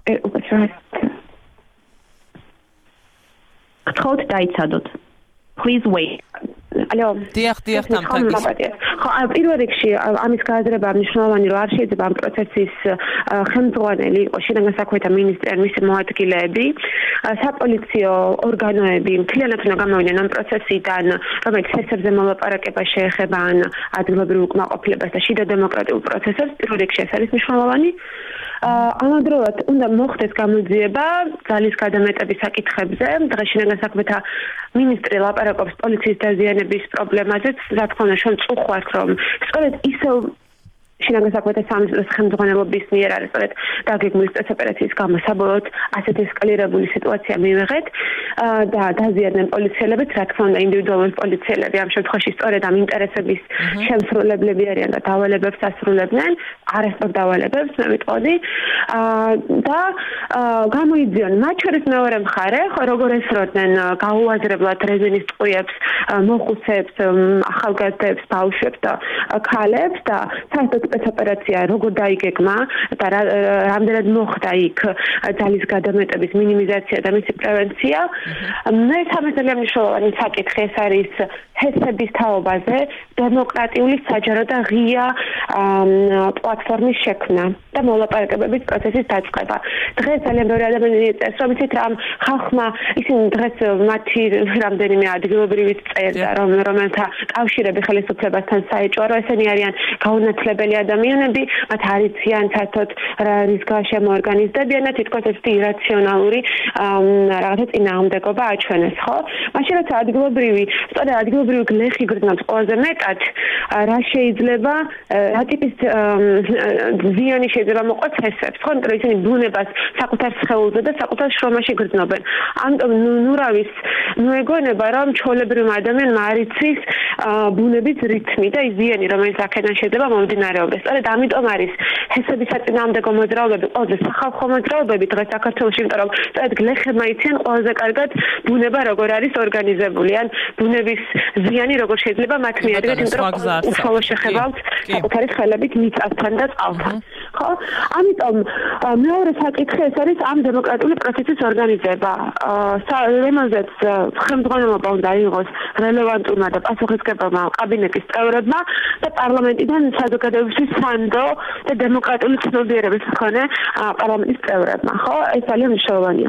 გთხოვთ დაიცადოთ. Please wait. ალო. დიახ, დიახ, თამთაგის. ხო, პირველ რიგში ამის გააზრება მნიშვნელოვანი, რომ არ შეიძლება ამ პროცესის ხელმძღვანელი იყოს შინაგან საქმეთა მინისტრი ან მისი მოადგილეები. საპოლიციო ორგანოები მთლიანად უნდა გამოვიდნენ ამ პროცესიდან, რომელიც ჰესებზე მოლაპარაკება შეეხება ან ადგილობრივ უკმაყოფილებას და შიდა დემოკრატიულ პროცესებს. პირველ რიგში ეს არის მნიშვნელოვანი. ამავდროულად უნდა მოხდეს გამოძიება ძალის გადამეტების საკითხებზე. დღეს შინაგან საქმეთა მინისტრი ლაპარაკობს პოლიციის დაზიანების პრობლემაზეც. რა თქმა უნდა, ჩვენ წუხვართ, რომ სწორედ ისევ შინაგან საქმეთა სამინისტროს ხელმძღვანელობის მიერ არის სწორედ დაგეგმილი სპეცოპერაციის გამო საბოლოოდ ასეთი ესკალირებული სიტუაცია მივიღეთ და დაზიანდნენ პოლიციელებიც, რა თქმა უნდა, ინდივიდუალური პოლიციელები ამ შემთხვევაში სწორედ ამ ინტერესების შემსრულებლები არიან და დავალებებს ასრულებდნენ, არასწორ დავალებებს, მე ვიტყოდი და გამოიძიონ მათ შორის მეორე მხარე, როგორ ესროდნენ გაუაზრებლად რეზინის ტყუებს, მოხუცებს, ახალგაზრდებს, ბავშვებს და ქალებს და საერთოდ სპეცოპერაცია როგორ დაიგეგმა და რამდენად მოხდა იქ ძალის გადამეტების მინიმიზაცია და მისი პრევენცია. მე სამეცნიერო მნიშვნელოვანი საკითხი ეს არის ჰესების თაობაზე დემოკრატიული საჯარო და ღია პლატფორმის შექმნა და მოლაპარაკებების პროცესის დაწყება. დღეს ძალიან ბევრი ადამიანი წერს, რომ იცით რა ხალხმა ისინი დღეს მათი რამდენიმე ადგილობრივი წერდა, რომ რომელთა კავშირები ხელისუფლებასთან საეჭვო, რომ ესენი არიან გაუნათლებელი ადამიანები, მათ არ იციან საერთოდ რის გარშემო ორგანიზდებიან და თითქოს ესეთი ირაციონალური რაღაცა წინააღმდეგობა აჩვენეს, ხო? მაშინ როცა ადგილობრივი, სწორედ ადგილობრივი გლეხი გრძნობს ყველაზე მეტად, რა შეიძლება, რა ტიპის ზიანი შეიძლება მოყვეს ჰესებს, ხო? იმიტომ რომ ისინი ბუნებას საკუთარ სხეულზე და საკუთარ შრომაში გრძნობენ. ამიტომ ნურავის მოეგონება, რომ ჩვეულებრივ ადამიანმა არ იცის ბუნების რითმი და ის ზიანი, რომელიც აქედან შეიძლება მომდინარეობდეს. სწორედ ამიტომ არის ჰესების საწინააღმდეგო მოძრაობები, ყველაზე სახალხო მოძრაობები დღეს საქართველოში, იმიტომ რომ სწორედ გლეხებმა იციან ყველაზე კარგად ბუნება როგორ არის ორგანიზებული, ან ბუნების ზიანი როგორ შეიძლება მათ მიადგეთ, იმიტომ რომ უშუალო შეხებავთ საკუთარი ხელებით მიწასთან და წყალთან. ხო? ამიტომ მეორე საკითხი ეს არის ამ დემოკრატიული პროცესის ორგანიზება. რომელზეც ხელმძღვანელობა უნდა იყოს რელევანტურმა და პასუხისმგებელმა კაბინეტის წევრებმა და პარლამენტიდან საზოგადოებისთვის სანდო და დემოკრატიული ცნობიერების მქონე პარლამენტის წევრებმა, ხო? ეს ძალიან მნიშვნელოვანია.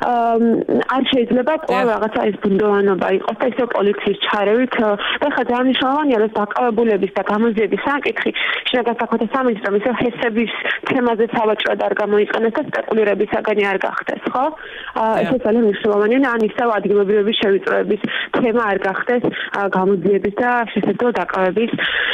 არ შეიძლება კვლავ რაღაცა ეს ბუნდოვანობა იყოს და ისე პოლიციის ჩარევით და ხა ძალიან მნიშვნელოვანია რომ დაკავებულების და გამოძიების საკითხი შინაგან საქმეთა სამინისტრომ ისე ჰესების თემაზე სავაჭროდ არ გამოიყენეს და სპეკულირების საგანი არ გახდეს, ხო? ეს ძალიან მნიშვნელოვანია და ან ისევ ადგილობრივების შევიწროების თემა არ გახდეს გამოძიების და შესაძლო დაკავების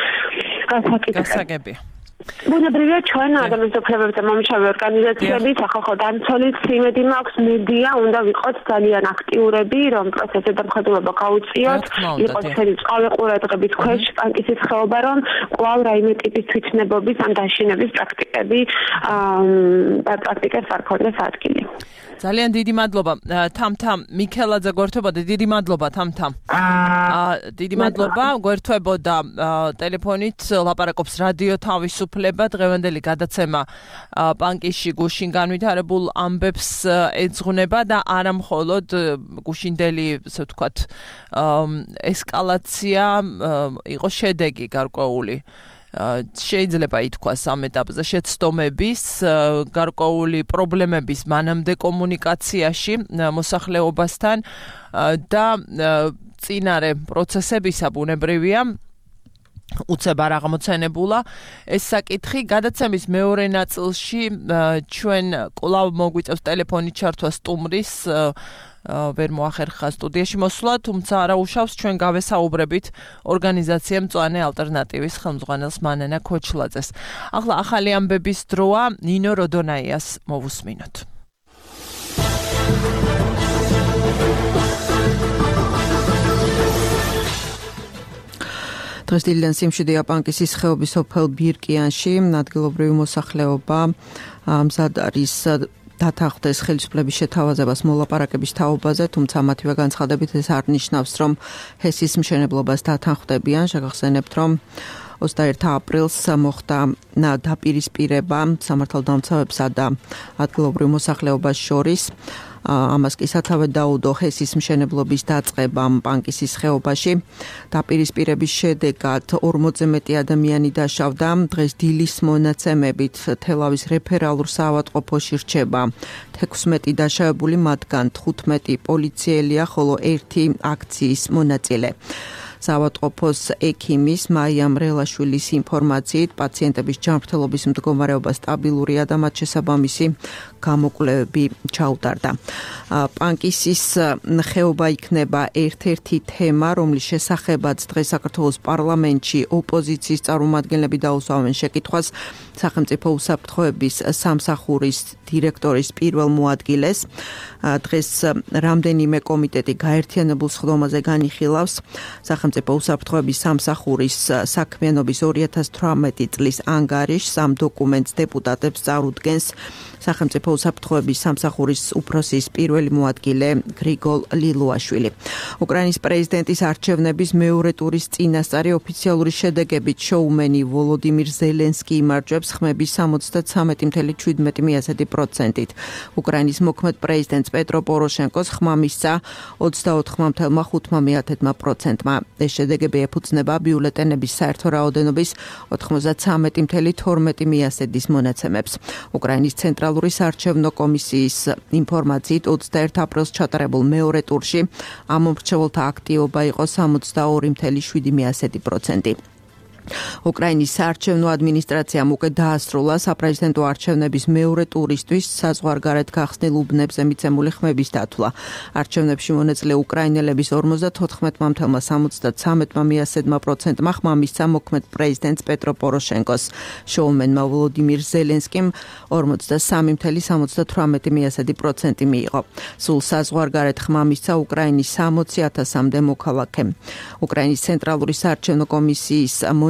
საკითხი. ბუნებრივია ჩვენ ადამიანის უფლებებზე მომუშავე ორგანიზაციები, სახალხო დამცველიც იმედი მაქვს მედია უნდა ვიყოთ ძალიან აქტიურები, რომ პროცესზე დამხმარებლობა გაუწიოთ, იყოს ცელი წყავე ყურადღების ქვეშ პანკისის ხეობა, რომ კვლავ რაიმე ტიპის თვითნებობის ან დაშინების პრაქტიკები და პრაქტიკებს არ ქონდეს ადგილი. ძალიან დიდი მადლობა თამთამ მიქელაძე გვერდებოდა დიდი მადლობა თამთამ აა დიდი მადლობა გვერდებოდა ტელეფონით ლაპარაკობს რადიო თავისუფლება დღევანდელი გადაცემა პანკისში გუშინ განვითარებულ ამბებს ეძღვნება და არა მხოლოდ გუშინდელი ასე ვთქვათ ესკალაცია იყო შედეგი გარკვეული შეიძლება ითქვას ამ ეტაპზე შეცდომების გარკვეული პრობლემების მანამდე კომუნიკაციაში მოსახლეობასთან და წინარე პროცესებისა ბუნებრივია უცებ არ აღმოცენებულა ეს საკითხი გადაცემის მეორე ნაწილში ჩვენ კვლავ მოგვიწევს ტელეფონით ჩართვა სტუმრის ვერ მოახერხა სტუდიაში მოსვლა, თუმცა არა უშავს ჩვენ გავესაუბრებით ორგანიზაცია მწვანე ალტერნატივის ხელმძღვანელს მანენა ქოჩლაძეს. ახლა ახალი ამბების დროა ნინო როდონაიას მოვუსმინოთ. დღეს დილიდან სიმშვიდეა პანკისის ხეობის სოფელ ბირკიანში ადგილობრივი მოსახლეობა მზად არის დათანხმდეს ხელისუფლების შეთავაზებას მოლაპარაკების თაობაზე, თუმცა მათივე განცხადებით ეს არ ნიშნავს, რომ ჰესის მშენებლობას დათანხმდებიან. შეგახსენებთ, რომ ოცდაერთი აპრილს მოხდა დაპირისპირება სამართალდამცავებსა და ადგილობრივ მოსახლეობას შორის. ამას კი სათავე დაუდო ჰესის მშენებლობის დაწყებამ პანკისის ხეობაში. დაპირისპირების შედეგად ორმოცზე მეტი ადამიანი დაშავდა. დღეს დილის მონაცემებით თელავის რეფერალურ საავადმყოფოში რჩება თექვსმეტი დაშავებული, მათგან თხუთმეტი პოლიციელია, ხოლო ერთი აქციის მონაწილე. საავადმყოფოს ექიმის მაიამ რელაშვილის ინფორმაციით პაციენტების ჯანმრთელობის მდგომარეობა სტაბილურია და მათ შესაბამისი გამოკვლევები ჩაუტარდა. პანკისის ხეობა იქნება ერთ-ერთი თემა, რომლის შესახებაც დღეს საქართველოს პარლამენტში ოპოზიციის წარმომადგენლები დაუსვამენ შეკითხვას სახელმწიფო უსაფრთხოების სამსახურის დირექტორის პირველ მოადგილეს. დღეს რამდენიმე კომიტეტი გაერთიანებულ სხდომაზე განიხილავს სახელმწიფო უსაფრთხოების სამსახურის საქმიანობის ორი ათას თვრამეტი წლის ანგარიშს. ამ დოკუმენტს დეპუტატებს წარუდგენს სახელმწიფო უსაფრთხოების სამსახურის უფროსის პირველი მოადგილე გრიგოლ ლილუაშვილი. უკრაინის პრეზიდენტის არჩევნების მეორე ტურის წინასწარი ოფიციალური შედეგებით შოუმენი ვოლოდიმირ ზელენსკი იმარჯვებს ხმების სამოცდათრამეტი целых შვიდმეტი პროცენტით. უკრაინის მოქმედ პრეზიდენტს პეტრო პოროშენკოს ხმა მისცა ოცდაოთხი целых ხუთმეტი პროცენტმა. ეს შედეგები ეფუძნება ბიულეტენების საერთო რაოდენობის ოთხმოცდათრამეტი целых თორმეტი მონაცემებს. უკრაინის ცენტრალური საარჩევნო კომისიის ინფორმაციით ოცდაერთი აპრილს ჩატარებულ მეორე ტურში ამ მომრჩეველთა აქტივობა იყო სამოცდაორი целых შვიდი პროცენტი. უკრაინის საარჩევნო ადმინისტრაციამ უკვე დაასრულა საპრეზიდენტო არჩევნების მეორე ტურისთვის საზღვარგარეთ გახსნილ უბნებზე მიცემული ხმების დათვლა. არჩევნებში მონაწილე უკრაინელების ორმოცდათოთხმეტი целых სამოცდათრამეტი პროცენტმა ხმა მისცა მოქმედ პრეზიდენტს პეტრო პოროშენკოს. შოუმენმა ვლოდიმირ ზელენსკიმ ორმოცდასამი целых სამოცდათრამეტი პროცენტი მიიღო. სულ საზღვარგარეთ ხმა მისცა უკრაინის სამოცი ათასამდე მოქალაქემ. უკრაინის ცენტრალური საარჩევნო კომისიის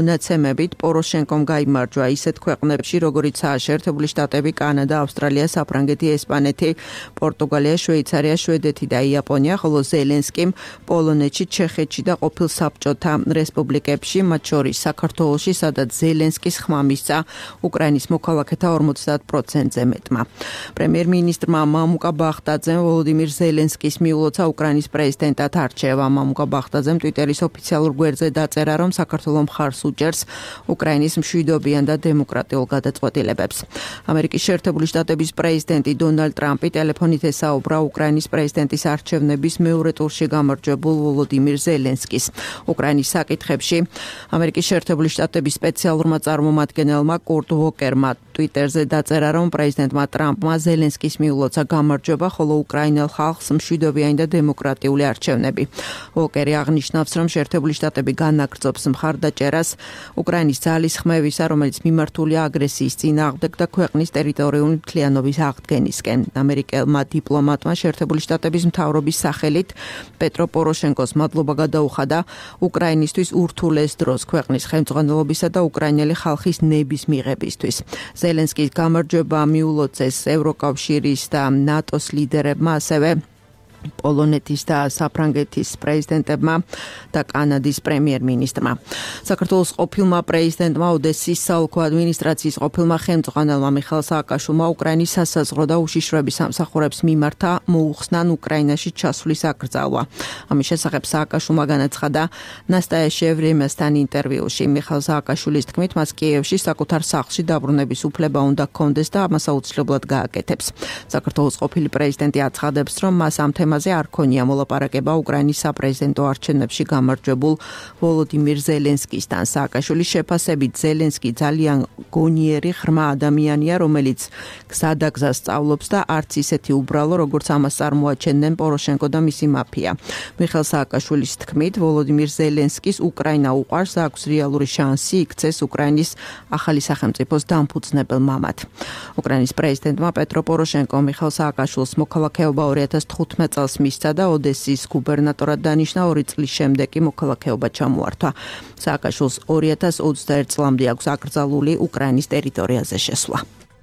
მონაცემებით პოროშენკომ გაიმარჯვა ისეთ ქვეყნებში, როგორიცაა შეერთებული შტატები, კანადა, ავსტრალია, საფრანგეთი, ესპანეთი, პორტუგალია, შვეიცარია, შვედეთი და იაპონია, ხოლო ზელენსკიმ პოლონეთში, ჩეხეთში და ყოფილ საბჭოთა რესპუბლიკებში, მათ შორის საქართველოში, სადაც ზელენსკის ხმა მისცა უკრაინის მოქალაქეთა ორმოცდაათ პროცენტზე მეტმა. პრემიერ-მინისტრმა მამუკა ბახტაძემ ვოლოდიმირ ზელენსკის მიულოცა უკრაინის პრეზიდენტად არჩევა. მამუკა ბახტაძემ ტვიტერის ოფიციალურ გვერდზე დაწერა, რომ საქართველო მხარს უჭერს უკრაინის მშვიდობიან და დემოკრატიულ გადაწყვეტილებებს. ამერიკის შეერთებული შტატების პრეზიდენტი დონალდ ტრამპი ტელეფონით ესაუბრა უკრაინის პრეზიდენტის არჩევნების მეორე ტურში გამარჯვებულ ვოლოდიმირ ზელენსკის. უკრაინის საკითხებში ამერიკის შეერთებული შტატების სპეციალურმა წარმომადგენელმა კურტ ვოკერმა ტვიტერზე დაწერა, რომ პრეზიდენტმა ტრამპმა ზელენსკის მიულოცა გამარჯვება, ხოლო უკრაინელ ხალხს მშვიდობიანი და დემოკრატიული არჩევნები. ვოკერი აღნიშნავს, რომ შეერთებული შტატები განაგრძობს მხარდაჭერას უკრაინის ძალის ხმევისა, რომელიც მიმართულია აგრესიის წინააღმდეგ და ქვეყნის ტერიტორიული მთლიანობის აღდგენისკენ. ამერიკელმა დიპლომატმა შეერთებული შტატების მთავრობის სახელით პეტრო პოროშენკოს მადლობა გადაუხადა უკრაინისთვის ურთულეს დროს ქვეყნის ხელმძღვანელობისა და უკრაინელი ხალხის ნების მიღებისთვის. ზელენსკის გამარჯვება მიულოცეს ევროკავშირის და ნატოს ლიდერებმა, ასევე პოლონეთის და საფრანგეთის პრეზიდენტებმა და კანადის პრემიერ-მინისტრმა. საქართველოს ყოფილმა პრეზიდენტმა, ოდესის საოლქო ადმინისტრაციის ყოფილმა ხელმძღვანელმა მიხეილ სააკაშვილმა უკრაინის სასაზღვრო და უშიშროების სამსახურებს მიმართა მოუხსნან უკრაინაში ჩასვლის აკრძალვა. ამის შესახებ სააკაშვილმა განაცხადა ნასტაია შევრემესთან ინტერვიუში. მიხეილ სააკაშვილის თქმით, მას კიევში საკუთარ სახლში დაბრუნების უფლება უნდა ჰქონდეს და ამას აუცილებლად გააკეთებს. საქართველოს ყოფილი პრეზიდენტი აცხადებს, რომ მას ამ თემაზე არ ქონია მოლაპარაკება უკრაინის საპრეზიდენტო არჩევნებში გამარჯვებულ ვოლოდიმირ ზელენსკისთან. სააკაშვილი შეფასებით ზელენსკი ძალიან გონიერი ღრმა ადამიანია, რომელიც გზადაგზას სწავლობს და არც ისეთი უბრალო, როგორც ამას წარმოაჩენდნენ პოროშენკო და მისი მაფია. მიხეილ სააკაშვილის თქმით, ვოლოდიმირ ზელენსკის უკრაინა უყვარს და აქვს რეალური შანსი იქცეს უკრაინის ახალი სახელმწიფოს დამფუძნებელ მამად. უკრაინის პრეზიდენტმა პეტრო პოროშენკომ მიხეილ სააკაშვილს მოქალაქეობა ორი ათას თხუთმეტ წელს მისცა და ოდესის გუბერნატორად დანიშნა, ორი წლის შემდეგ კი მოქალაქეობა ჩამოართვა. სააკაშვილს ორი ათას ოცდაერთ წლამდე აქვს აკრძალული უკრაინის ტერიტორიაზე შესვლა.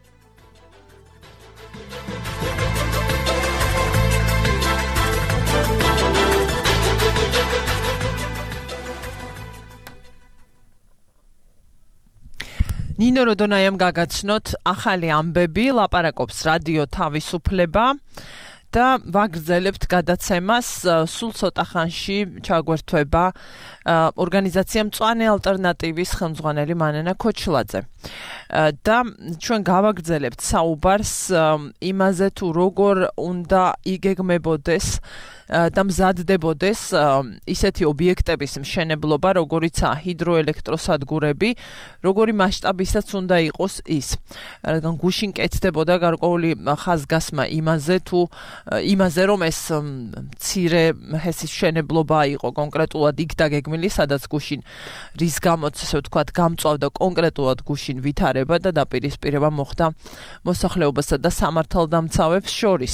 ნინო როდონაიამ გაგაცნოთ ახალი ამბები, ლაპარაკობს რადიო თავისუფლება და ვაგრძელებთ გადაცემას. სულ ცოტა ხანში ჩაგვერთვება ორგანიზაცია მწვანე ალტერნატივის ხელმძღვანელი მანენა ქოჩლაძე. და ჩვენ გავაგრძელებთ საუბარს იმაზე, თუ როგორ უნდა იგეგმებოდეს და მზადდებოდეს ისეთი ობიექტების მშენებლობა, როგორიცაა ჰიდროელექტროსადგურები, როგორი მასშტაბისაც უნდა იყოს ის. რადგან გუშინ კეთდებოდა გარკვეული ხაზგასმა იმაზე, თუ იმაზე, რომ ეს მცირე ჰესის მშენებლობა იყო კონკრეტულად იქ დაგეგმილი, სადაც გუშინ რის გამოც, ესე ვთქვათ, გამწვავდა კონკრეტულად გუშინ ვითარება და დაპირისპირება მოხდა მოსახლეობასა და სამართალდამცავებს შორის.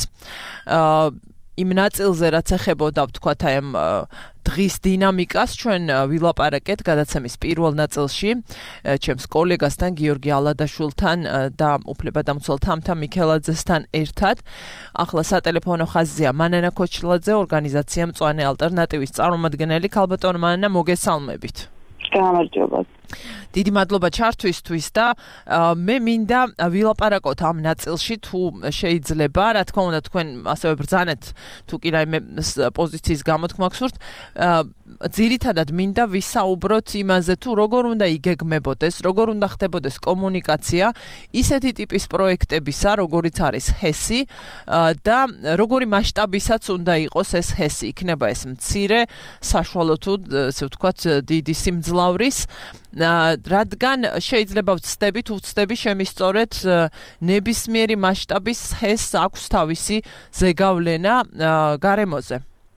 იმ ნაწილზე, რაც ეხებოდა, ვთქვათ, აი ამ დღის დინამიკას, ჩვენ ვილაპარაკეთ გადაცემის პირველ ნაწილში ჩემს კოლეგასთან, გიორგი ალადაშვილთან და უფლებადამცველ თამთა მიქელაძესთან ერთად. ახლა სატელეფონო ხაზია მანენა ქოჩლაძე, ორგანიზაცია მწვანე ალტერნატივის წარმომადგენელი. ქალბატონ მანენა, მოგესალმებით. გამარჯობა. დიდი მადლობა ჩართვისთვის და მე მინდა ვილაპარაკოთ ამ ნაწილში, თუ შეიძლება, რა თქმა უნდა, თქვენ ასევე ბრძანეთ, თუ კი რაიმე პოზიციის გამოთქმა გსურთ. ძირითადად მინდა ვისაუბროთ იმაზე, თუ როგორ უნდა იგეგმებოდეს, როგორ უნდა ხდებოდეს კომუნიკაცია ისეთი ტიპის პროექტებისა, როგორიც არის ჰესი და როგორი მასშტაბისაც უნდა იყოს ეს ჰესი. იქნება ეს მცირე, საშუალო თუ ესე ვთქვათ, დიდი სიმძლავრის, რადგან შეიძლება ვცდებით, უცდები შემისწორეთ ნებისმიერი მასშტაბის ჰესს აქვს თავისი ზეგავლენა გარემოზე.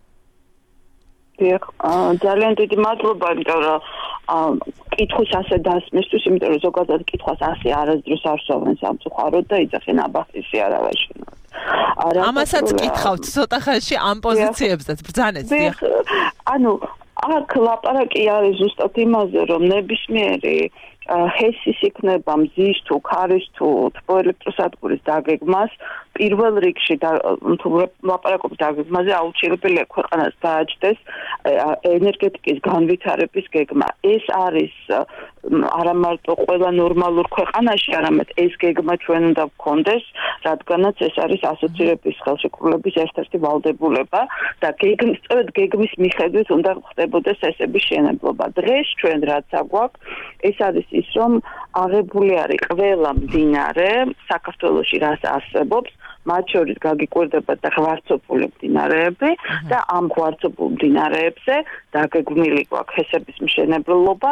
დიახ, ძალიან დიდი მადლობა, იმიტომ რომ კითხვის ასე დასმისთვის, იმიტომ რომ ზოგადად კითხვას ასე არასდროს არ სვავენ სამწუხაროდ და იძახენ აბახისი არავაშინოთ. ამასაც კითხავთ ცოტა ხანში ამ პოზიციებზეც ბრძანეთ. დიახ, ანუ აქ ლაპარაკი არის ზუსტად იმაზე, რომ ნებისმიერი ჰესის იქნება მზის თუ ქარის თუ თბოელექტროსადგურის დაგეგმას პირველ რიგში თუ ლაპარაკობთ დაგეგმაზე აუცილებელია ქვეყანას დააჯდეს ენერგეტიკის განვითარების გეგმა. ეს არის არა მარტო ყველა ნორმალურ ქვეყანაში, არამედ ეს გეგმა ჩვენ უნდა გქონდეს, რადგანაც ეს არის ასოცირების ხელშეკრულების ერთ-ერთი ვალდებულება და გეგმის სწორედ გეგმის მიხედვით უნდა ხდებოდეს ესების შენებლობა. დღეს ჩვენ რაც აგვაქვს, ეს არის ის რომ აღებული არის ყველა მდინარე საქართველოში რაც არსებობს მათ შორის გაგიკვირდება და ღვარცობული მდინარეები და ამ ღვარცობულ მდინარეებზე დაგეგმილი გვაქვს ჰესების მშენებლობა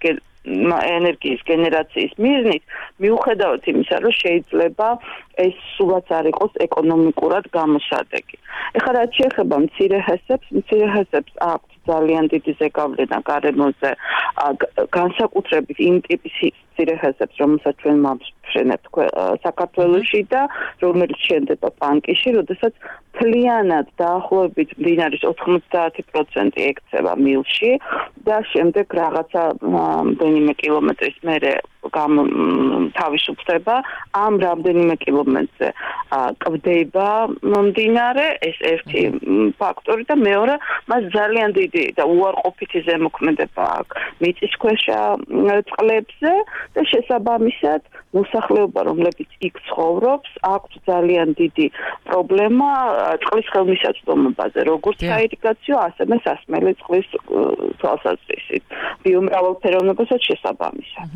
ენერგიის გენერაციის მიზნით მიუხედავად იმისა რომ შეიძლება ეს სულაც არ იყოს ეკონომიკურად გამოსადეგი. ეხლა რაც შეეხება მცირე ჰესებს, მცირე ჰესებს აქვთ ძალიან დიდი ზეგავლენა გარემოზე განსაკუთრებით იმ ტიპის მცირე ჰესებს, რომელსაც ჩვენ მავშენებთ საქართველოში და რომელიც შენდება პანკიში, როდესაც მთლიანად დაახლოებით მდინარის ოთხმოცდაათი პროცენტი ექცევა მილში და შემდეგ რაღაცა რამდენიმე კილომეტრის მერე თავისუფლდება ამ რამდენიმე კილომეტრზე კვდება მდინარე, ეს ერთი ფაქტორი და მეორე მას ძალიან დიდი და უარყოფითი ზემოქმედება აქვს მიწისქვეშა წყლებზე და შესაბამისად მოსახლეობა რომლებიც იქ ცხოვრობს აქვს ძალიან დიდი პრობლემა წყლის ხელმისაწვდომობაზე როგორც საირიგაციო ასევე სასმელი წყლის თვალსაზრისით ბიომრავალფეროვნებასაც შესაბამისად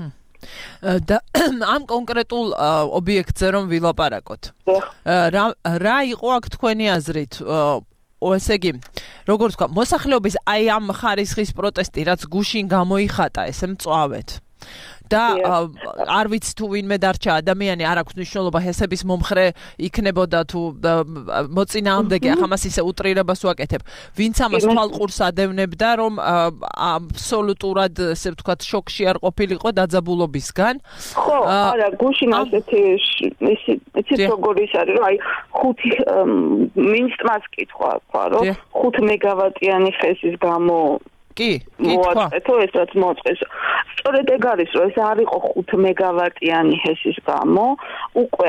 და ამ კონკრეტულ ობიექტზე რომ ვილაპარაკოთ. რა რა იყო აქ თქვენი აზრით? ესე იგი, როგორც თქვა, მოსახლეობის აი ამ ხარისხის პროტესტი, რაც გუშინ გამოიხატა, ესე მწვავეთ. და არ ვიცი თუ ვინმე დარჩა ადამიანი არ აქვს მნიშვნელობა ჰესების მომხრე იქნებოდა თუ მოწინააღმდეგე ახლა მას ისე უტრირებას ვაკეთებ ვინც ამას თვალყურს ადევნებდა რომ აბსოლუტურად ესე ვთქვათ შოკში არ ყოფილიყო დაძაბულობისგან ხო არა გუშინ ასეთი იცით როგორ ის არის რომ აი ხუთი მინისტრმაც კითხვა თქვა რომ ხუთ მეგავატიანი ჰესის გამო კი, კი თქვა. მოაწყვეტო ეს რაც მოაწყვეს. სწორედ ეგ არის, რომ ეს არ იყო ხუთ მეგავატიანი ჰესის გამო, უკვე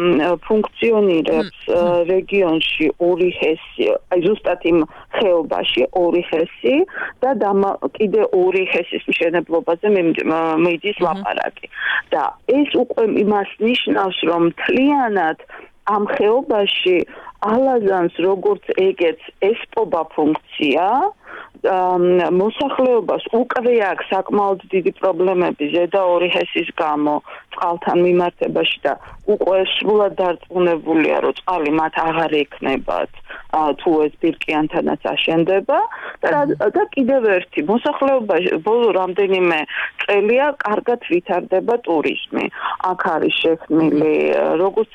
ფუნქციონირებს რეგიონში ორი ჰესი, აი ზუსტად იმ ხეობაში ორი ჰესი და კიდე ორი ჰესის მშენებლობაზე მიდის ლაპარაკი. და ეს უკვე იმას ნიშნავს, რომ მთლიანად ამ ხეობაში ალაზანს როგორც ეგეც ესპობა ფუნქცია მოსახლეობას უკვე აქვს საკმაოდ დიდი პრობლემები ზედა ორი ჰესის გამო წყალთან მიმართებაში და უკვე სრულად დარწმუნებულია რომ წყალი მათ აღარ ექნებათ თუ ეს ბირკიანთანაც აშენდება და და კიდევ ერთი მოსახლეობაში ბოლო რამდენიმე წელია კარგად ვითარდება ტურიზმი აქ არის შექმნილი როგორც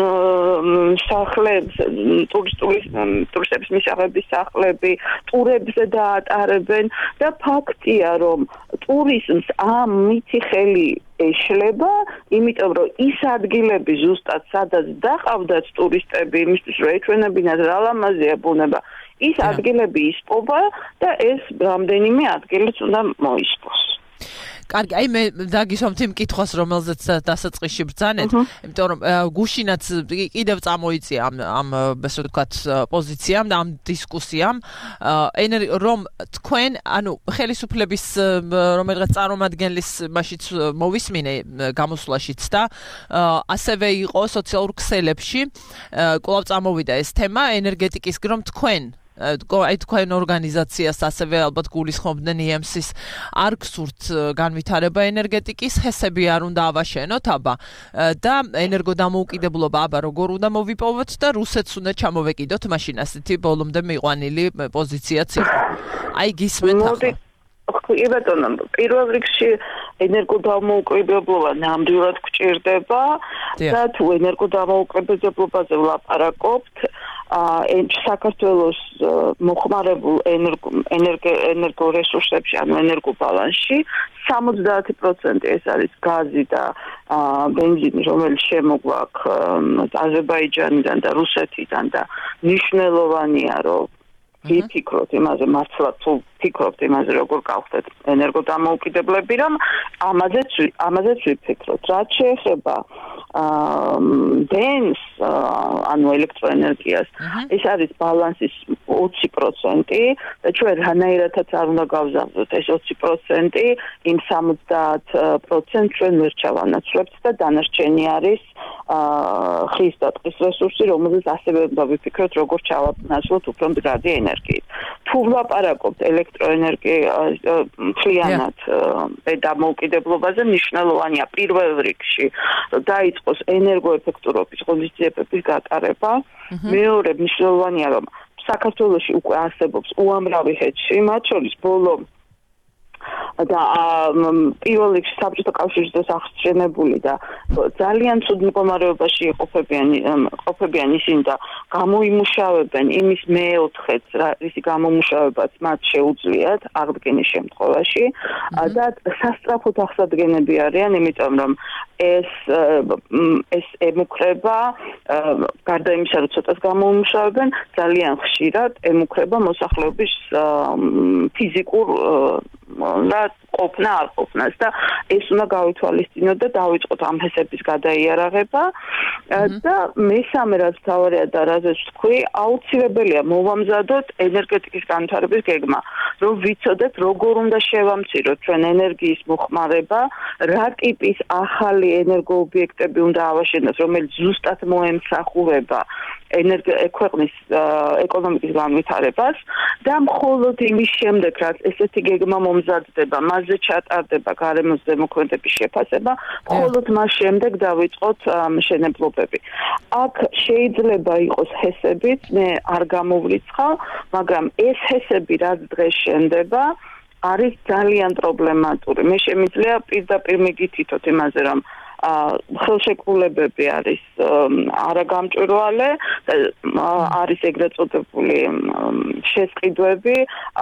სახლებს ტურისტული ტურისტების მისაღების სახლები ტურებზე დაატარებენ და ფაქტია რომ ტურიზმს ამ მითი ხელი ეშლება იმიტომ რომ ის ადგილები ზუსტად სადაც დაყავდათ ტურისტები იმისთვის რომ ეჩვენებინათ რა ლამაზია ბუნება ის ადგილები ისპობა და ეს რამდენიმე ადგილიც უნდა მოისპოს კარგი, აი მე დაგისვამთ იმ კითხვას, რომელზეც დასაწყისში ბრძანეთ, იმიტომ რომ გუშინაც კიდევ წამოიწია ამ ამ ასე ვთქვათ პოზიციამ და ამ დისკუსიამ, რომ თქვენ, ანუ ხელისუფლების რომელიღაც წარმომადგენლის მაშიც მოვისმინე გამოსვლაშიც და ასევე იყო სოციალურ ქსელებში, კვლავ წამოვიდა ეს თემა ენერგეტიკის, რომ თქვენ აი თქვენ ორგანიზაციას ასევე ალბათ გულისხმობდნენ ი ემ სის არ გსურთ განვითარება ენერგეტიკის, ჰესები არ უნდა ავაშენოთ, აბა და ენერგოდამოუკიდებლობა აბა როგორ უნდა მოვიპოვოთ და რუსეთს უნდა ჩამოვეკიდოთ, მაშინ ასეთი ბოლომდე მიყვანილი პოზიციაც იყო. აი გისმენთ ახლა. კი ბატონო, პირველ რიგში ენერგოდამოუკიდებლობა ნამდვილად გჭირდება და თუ ენერგოდამოუკიდებლობაზე ვლაპარაკობთ საქართველოს მოხმარებულ ენერგორესურსებში, ანუ ენერგობალანსში სამოცდაათი პროცენტი ეს არის გაზი და ბენზინი, რომელიც შემოგვაქვს აზერბაიჯანიდან და რუსეთიდან და მნიშვნელოვანია, რომ ვიფიქროთ იმაზე, მართლა თუ ფიქრობთ იმაზე, როგორ გავხდეთ ენერგოდამოუკიდებლები, რომ ამაზეც ამაზეც ვიფიქროთ. რაც შეეხება დენს, ანუ ელექტროენერგიას, ეს არის ბალანსის ოცი პროცენტი და ჩვენ რანაირადაც არ უნდა გავზარდოთ ეს ოცი პროცენტი, იმ სამოცდაათ პროცენტს ჩვენ ვერ ჩავანაცვლებთ და დანარჩენი არის ხის და ტყის რესურსი, რომელზეც ასევე უნდა ვიფიქროთ, როგორ ჩავანაცვლოთ უფრო მდგრადი ენერგიით. თუ ვლაპარაკობთ ელექტროენერგიას მთლიანად დამოუკიდებლობაზე, მნიშვნელოვანია პირველ რიგში დაიწყოს ენერგოეფექტურობის ღონისძიებების გატარება. მეორე მნიშვნელოვანია, რომ საქართველოში უკვე არსებობს უამრავი ჰედში, მათ შორის ბოლო და პირველ რიგში საბჭოთა კავშირის დროს აღსრულებული და ძალიან ცუდ მდგომარეობაში იყოფებიან ყოფებიან ისინი და გამოიმუშავებენ იმის მეოთხედს, რისი გამომუშავებაც მათ შეუძლიათ აღდგენის შემთხვევაში და სასწრაფოდ აღსადგენები არიან, იმიტომ რომ ეს ეს ემუქრება გარდა იმისა, რომ ცოტას გამოუმუშავებენ, ძალიან ხშირად ემუქრება მოსახლეობის ფიზიკურ და ყოფნა არ ყოფნას და ეს უნდა გავითვალისწინოთ და დავიწყოთ ამ ჰესების გადაიარაღება და მესამე რაც თავარია და რაზეც თქვი, აუცილებელია მოვამზადოთ ენერგეტიკის განვითარების გეგმა, რომ ვიცოდეთ როგორ უნდა შევამციროთ ჩვენ ენერგიის მოხმარება, რა ტიპის ახალი ენერგოობიექტები უნდა ავაშენოთ, რომელიც ზუსტად მოემსახურება ქვეყნის ეკონომიკის განვითარებას და მხოლოდ იმის შემდეგ, რაც ესეთი გეგმა მომზადდება, მასზე ჩატარდება გარემოს ზემოქმედების შეფასება, მხოლოდ მას შემდეგ დავიწყოთ მშენებლობები. აქ შეიძლება იყოს ჰესებიც, მე არ გამოვრიცხავ, მაგრამ ეს ჰესები რაც დღეს შენდება, არის ძალიან პრობლემატური. მე შემიძლია პირდაპირ მიგითითოთ იმაზე, რომ ხელშეკრულებები არის არაგამჭვირვალე, არის ეგრეთ წოდებული შესყიდვები,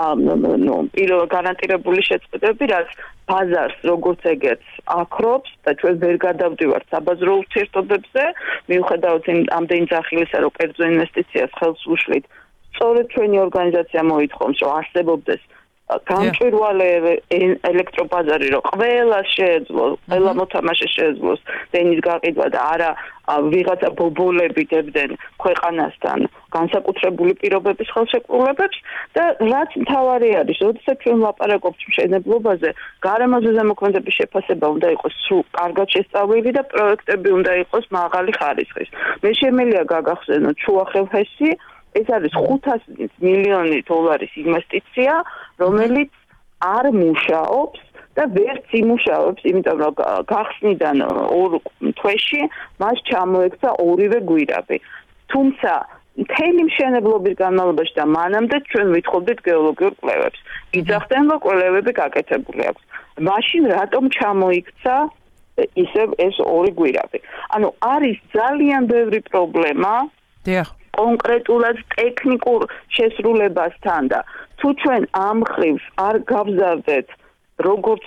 ნუ პირველ გარანტირებული შეწყდები, რაც ბაზარს როგორც ეგეთს აკრობს და ჩვენ ვერ გადავდივართ საბაზრო ურთიერთობებზე, მიუხედავად ამდენი ძახილისა, რომ კერძო ინვესტიციას ხელს უშლით, სწორედ ჩვენი ორგანიზაცია მოითხოვს, რომ არსებობდეს გამჭვირვალე ელექტრობაზარი, რომ ყველა შეეძლოს, ყველა მოთამაშე შეეძლოს დენის გაყიდვა და არა ვიღაცა ბობოლები დებდნენ ქვეყანასთან განსაკუთრებული პირობების ხელშეკრულებებს და რაც მთავარი არის, როდესაც ჩვენ ვლაპარაკობთ მშენებლობაზე, გარემოზე ზემოქმედების შეფასება უნდა იყოს სულ კარგად შესწავლილი და პროექტები უნდა იყოს მაღალი ხარისხის. მე შემიძლია გაგახსენოთ შუახევ-ჰესი, ეს არის ხუთასი მილიონი დოლარის ინვესტიცია, რომელიც არ მუშაობს და ვერც იმუშავებს, იმიტომ რომ გახსნიდან ორ თვეში მას ჩამოექცა ორივე გვირაბი. თუმცა მთელი მშენებლობის განმავლობაში და მანამდე ჩვენ ვითხოვდით გეოლოგიურ კვლევებს. იძახდნენ, რომ კვლევები გაკეთებული აქვს. მაშინ რატომ ჩამოიქცა ისევ ეს ორი გვირაბი? ანუ არის ძალიან ბევრი პრობლემა. დიახ. კონკრეტულად ტექნიკურ შესრულებასთან და თუ ჩვენ ამ ხრივს არ გავზარდეთ როგორც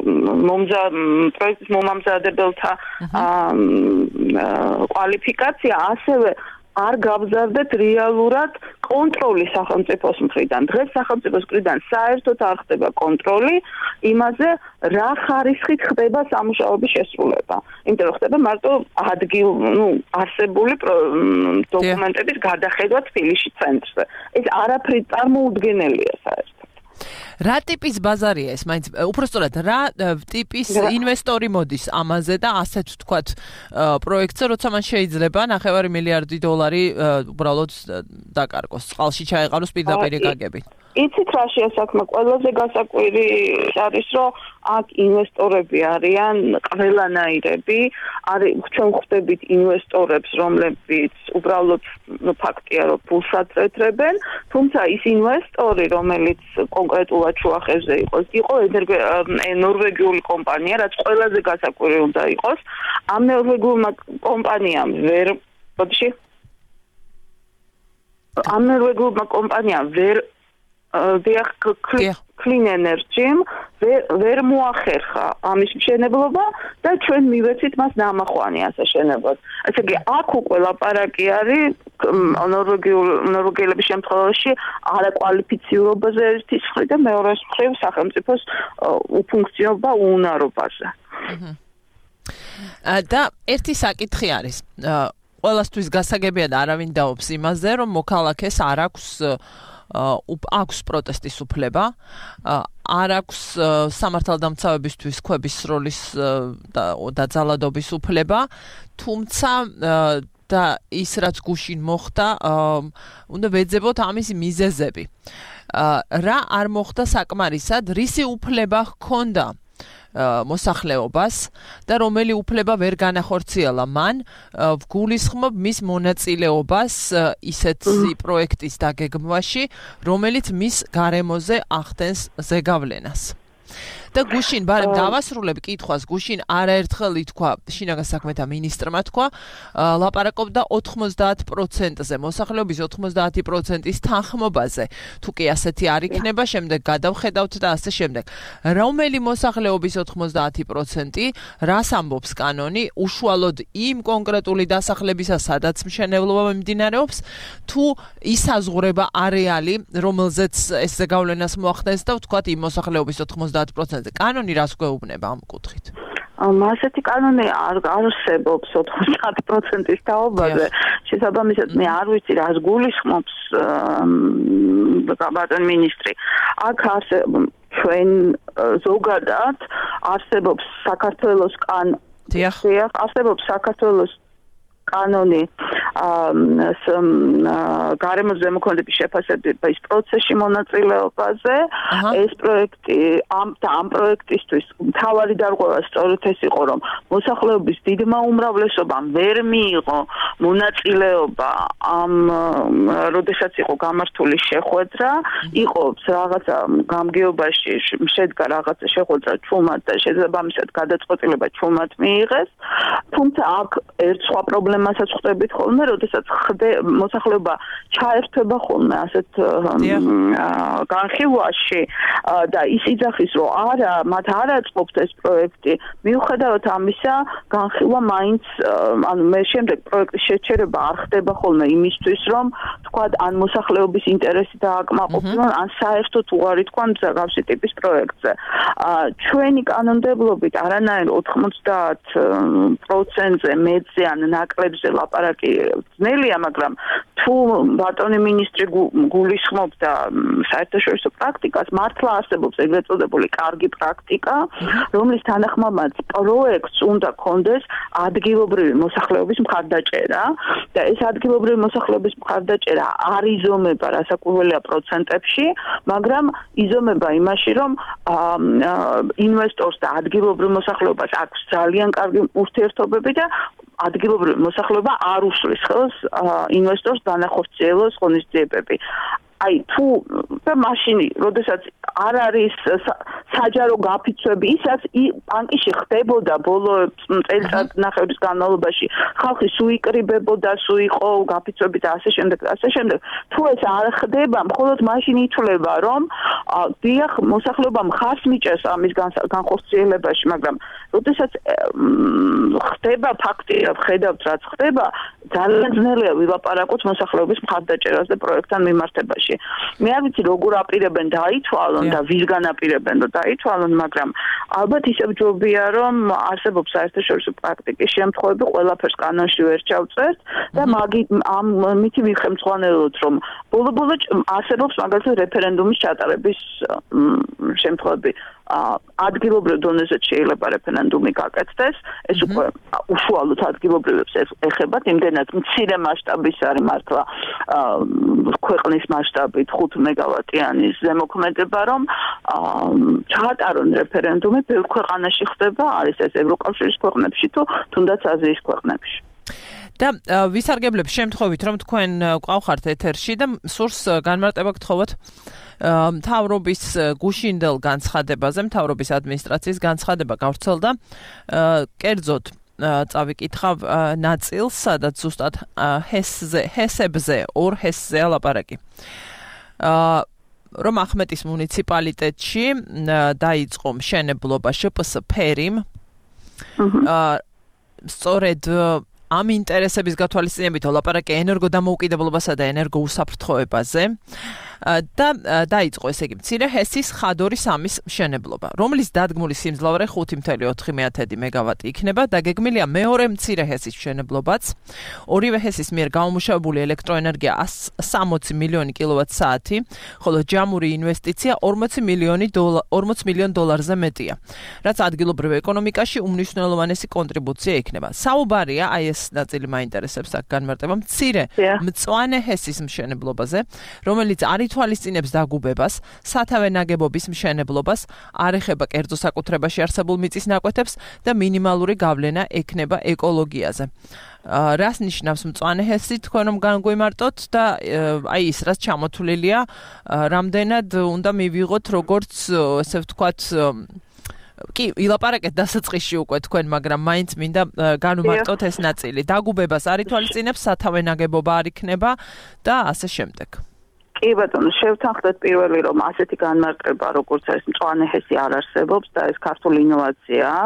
პროექტის მომამზადებელთა კვალიფიკაცია, ასევე არ გავზარდეთ რეალურად კონტროლი სახელმწიფოს მხრიდან. დღეს სახელმწიფოს მხრიდან საერთოდ არ ხდება კონტროლი იმაზე, რა ხარისხით ხდება სამუშაოების შესრულება. იმიტომ რომ ხდება მარტო ადგილ, ნუ არსებული დოკუმენტების გადახედვა თბილისში ცენტრზე. ეს არაფრით წარმოუდგენელია საერთოდ. რა ტიპის ბაზარია ეს? მაინც უпростоრად რა ტიპის ინვესტორი მოდის ამაზე და ასეთ ვთქვათ პროექტზე, როცა მან შეიძლება ნახევარი მილიარდი დოლარი უბრალოდ დაკარგოს, წყალში ჩაეყაროს პირდაპირ გაგებით. იცით რა შეასაქმე, ყველაზე გასაკვირი არის, რომ აქ ინვესტორები არიან ყველანაირები, არის ჩვენ ხვდებით ინვესტორებს, რომლებიც უბრალოდ ფაქტია, რომ ფულს აწეტრებენ, თუმცა ის ინვესტორი, რომელიც კონკრეტულად შუახევზე იყოს, იყო ნორვეგიული კომპანია, რაც ყველაზე გასაკვირი უნდა იყოს. ამ ნორვეგიულმა კომპანიამ ვერ ბოდიში ამ ნორვეგიულმა კომპანიამ ვერ დიახ clean energy-მ ვერ მოახერხა ამის მშენებლობა და ჩვენ მივეცით მას ნამახვანი ასაშენებლად. ასე იგი აქ უკვე ლაპარაკი არის ნორვეგიელების შემთხვევაში არაკვალიფიციურობაზე ერთის მხრივ და მეორეს მხრივ სახელმწიფოს უფუნქციონალობა უუნარობაზე. და ერთი საკითხი არის ყველასთვის გასაგებია და არავინ დაობს იმაზე რომ მოქალაქეს არ აქვს აქვს პროტესტის უფლება არ აქვს სამართალდამცავებისთვის ქვების სროლის და ძალადობის უფლება თუმცა და ის რაც გუშინ მოხდა უნდა ვეძებოთ ამის მიზეზები რა არ მოხდა საკმარისად რისი უფლება ჰქონდა მოსახლეობას და რომელი უფლება ვერ განახორციელა მან ვგულისხმობ მის მონაწილეობას ისეთი პროექტის დაგეგმვაში რომელიც მის გარემოზე ახდენს ზეგავლენას და გუშინ ბარემ დავასრულებ კითხვას გუშინ არაერთხელ ითქვა შინაგან საქმეთა მინისტრმა თქვა ლაპარაკობდა ოთხმოცდაათ პროცენტზე მოსახლეობის ოთხმოცდაათი პროცენტის თანხმობაზე თუ კი ასეთი არ იქნება შემდეგ გადავხედავთ და ასე შემდეგ რომელი მოსახლეობის ოთხმოცდაათი პროცენტი რას ამბობს კანონი უშუალოდ იმ კონკრეტული დასახლებისა სადაც მშენებლობა მიმდინარეობს თუ ის საზღვრება არეალი რომელზეც ეს ზეგავლენას მოახდენს და ვთქვათ იმ მოსახლეობის ოთხმოცდაათ პროცენტზე კანონი რას გვეუბნება ამ კუთხით? ასეთი კანონი არ არსებობს ოთხმოცდაათ პროცენტის თაობაზე. შესაბამისად მე არ ვიცი რას გულისხმობს ბატონ მინისტრი. აქ არსებობს ჩვენ ზოგადად არსებობს საქართველოს კან დიახ არსებობს საქართველოს კანონი გარემოს ზემოქმედების შეფასების პროცესში მონაწილეობაზე ეს პროექტი ამ და ამ პროექტისთვის მთავარი დარღვევა სწორედ ეს იყო რომ მოსახლეობის დიდმა უმრავლესობამ ვერ მიიღო მონაწილეობა ამ როდესაც იყო გამართული შეხვედრა იყო რაღაცა გამგეობაში შედგა რაღაცა შეხვედრა ჩუმად და შესაბამისად გადაწყვეტილება ჩუმად მიიღეს თუმცა აქ ერთ სხვა პრობლემასაც ხვდებით ხოლმე როდესაც მოსახლეობა ჩაერთვება ხოლმე ასეთ განხილვაში და ის იძახის რომ არა მათ არ აწყობთ ეს პროექტი მიუხედავად ამისა განხილვა მაინც ანუ მე შემდეგ პროექტის შეჩერება არ ხდება ხოლმე იმისთვის რომ თქვა ან მოსახლეობის ინტერესი დააკმაყოფილონ ან საერთოდ უარი თქვა მსგავსი ტიპის პროექტზე ჩვენი კანონმდებლობით არანაირ ოთხმოცდაათ პროცენტზე მეცე ან ნაკლებზე ლაპარაკი ძნელია, მაგრამ თუ ბატონი მინისტრი გულისხმობდა საერთაშორისო პრაქტიკას, მართლა არსებობს ეგრეთ წოდებული კარგი პრაქტიკა, რომლის თანახმადაც პროექტს უნდა კონდეს ადგილობრივი მოსახლეობის მხარდაჭერა და ეს ადგილობრივი მოსახლეობის მხარდაჭერა არ იზომება რასაკვირველია პროცენტებში, მაგრამ იზომება იმაში, რომ ინვესტორს და ადგილობრივ მოსახლეობას აქვს ძალიან კარგი ურთიერთობები და ადგილობრივი მოსახლეობა არ უშლის ხელს ინვესტორს განახორციელოს ღონისძიებები. აი თუ და მაშინ, როდესაც არ არის საჯარო გაფიცვები, ისაც ბანკში ხდებოდა ბოლო წელიწადნახევრის განმავლობაში, ხალხი სუიკრიბებოდა, სუიყო გაფიცვები და ასე შემდეგ, ასე შემდეგ. თუ ეს არ ხდება, მხოლოდ მაშინ ითვლება, რომ დიახ, მოსახლეობა მხარს მიჭერს ამის განხორციელებაში, მაგრამ როდესაც ხდება ფაქტი, ხედავთ რაც ხდება, ძალიან ძნელია ვილაპარაკოთ მოსახლეობის მხარდაჭერას და პროექტთან მიმართებაში. მე არ ვიცი როგორ აპირებენ დაითვალონ და ვისგან აპირებენ და დაითვალონ, მაგრამ ალბათ ისევ ჯობია რომ არსებობს საერთაშორისო პრაქტიკის შემთხვევები, ყველაფერს კანონში ვერ ჩავწერთ და მაგით ამ მითი მიხემძღვანელოთ რომ ბოლო-ბოლო არსებობს მაგალითად რეფერენდუმის ჩატარების შემთხვევები. ადგილობრივ დონეზე შეიძლება რეფერენდუმი გაკეთდეს, ეს უკვე უშუალოდ ადგილობრივებს ეხებათ, იმდენად მცირე მასშტაბის არის მართლა ქვეყნის მასშტაბით ხუთ მეგავატიანი ზემოქმედება, რომ ჩაატარონ რეფერენდუმი ბევრ ქვეყანაში ხდება, არის ეს ევროკავშირის ქვეყნებში თუ თუნდაც აზიის ქვეყნებში. და ვისარგებლებ შემთხვევით რომ თქვენ ყავხართ ეთერში და სურს განმარტება გთხოვოთ მთავრობის გუშინდელ განცხადებაზე, მთავრობის ადმინისტრაციის განცხადება გავრცელდა კერძოდ წავიკითხავ ნაწილს, სადაც ზუსტად ჰესზე, ჰესებზე, ორ ჰესზეა ლაპარაკი. რომ ახმეტის მუნიციპალიტეტში დაიწყო მშენებლობა შპს ფერიმ. აა სწორედ ამ ინტერესების გათვალისწინებით ოლაპარაკე ენერგოდამოუკიდებლობასა და ენერგოუსაფრთხოებაზე და დაიწყო ესე იგი მცირე ჰესის ხადორი სამის მშენებლობა, რომლის დადგმული სიმძლავრე ხუთი კoma ოთხი მეგავატი იქნება და გეგმილია მეორე მცირე ჰესის მშენებლობაც. ორივე ჰესის მიერ გამომუშავებული ელექტროენერგია სამოცი მილიონი კილოვატ-საათი, ხოლო ჯამური ინვესტიცია ორმოცი მილიონ დოლარზე მეტია, რაც ადგილობრივ ეკონომიკაში უმნიშვნელოვანესი კონტრიბუცია იქნება. საუბარია, აი ეს ნაწილი მაინტერესებს აქ განმარტება მცირე მწვანე ჰესის მშენებლობაზე, რომელიც არ ითვალისწინებს დაგუბებას, სათავე ნაგებობის მშენებლობას, არ ეხება კერძო საკუთრებაში არსებულ მიწის ნაკვეთებს და მინიმალური გავლენა ექნება ეკოლოგიაზე. რას ნიშნავს მწვანე ჰესი, თქვენ რომ განგვიმარტოთ და აი ის რაც ჩამოთვლილია, რამდენად უნდა მივიღოთ როგორც ესე ვთქვათ კი, ილაპარაკეთ დასაწყისში უკვე თქვენ, მაგრამ მაინც მინდა განვმარტოთ ეს ნაწილი. დაგუბებას არ ითვალისწინებს, სათავე ნაგებობა არ იქნება და ასე შემდეგ. კი ბატონო, შევთანხმდეთ პირველი რომ ასეთი განმარტება როგორც ეს მწვანე ჰესი არ არსებობს და ეს ქართული ინოვაციაა.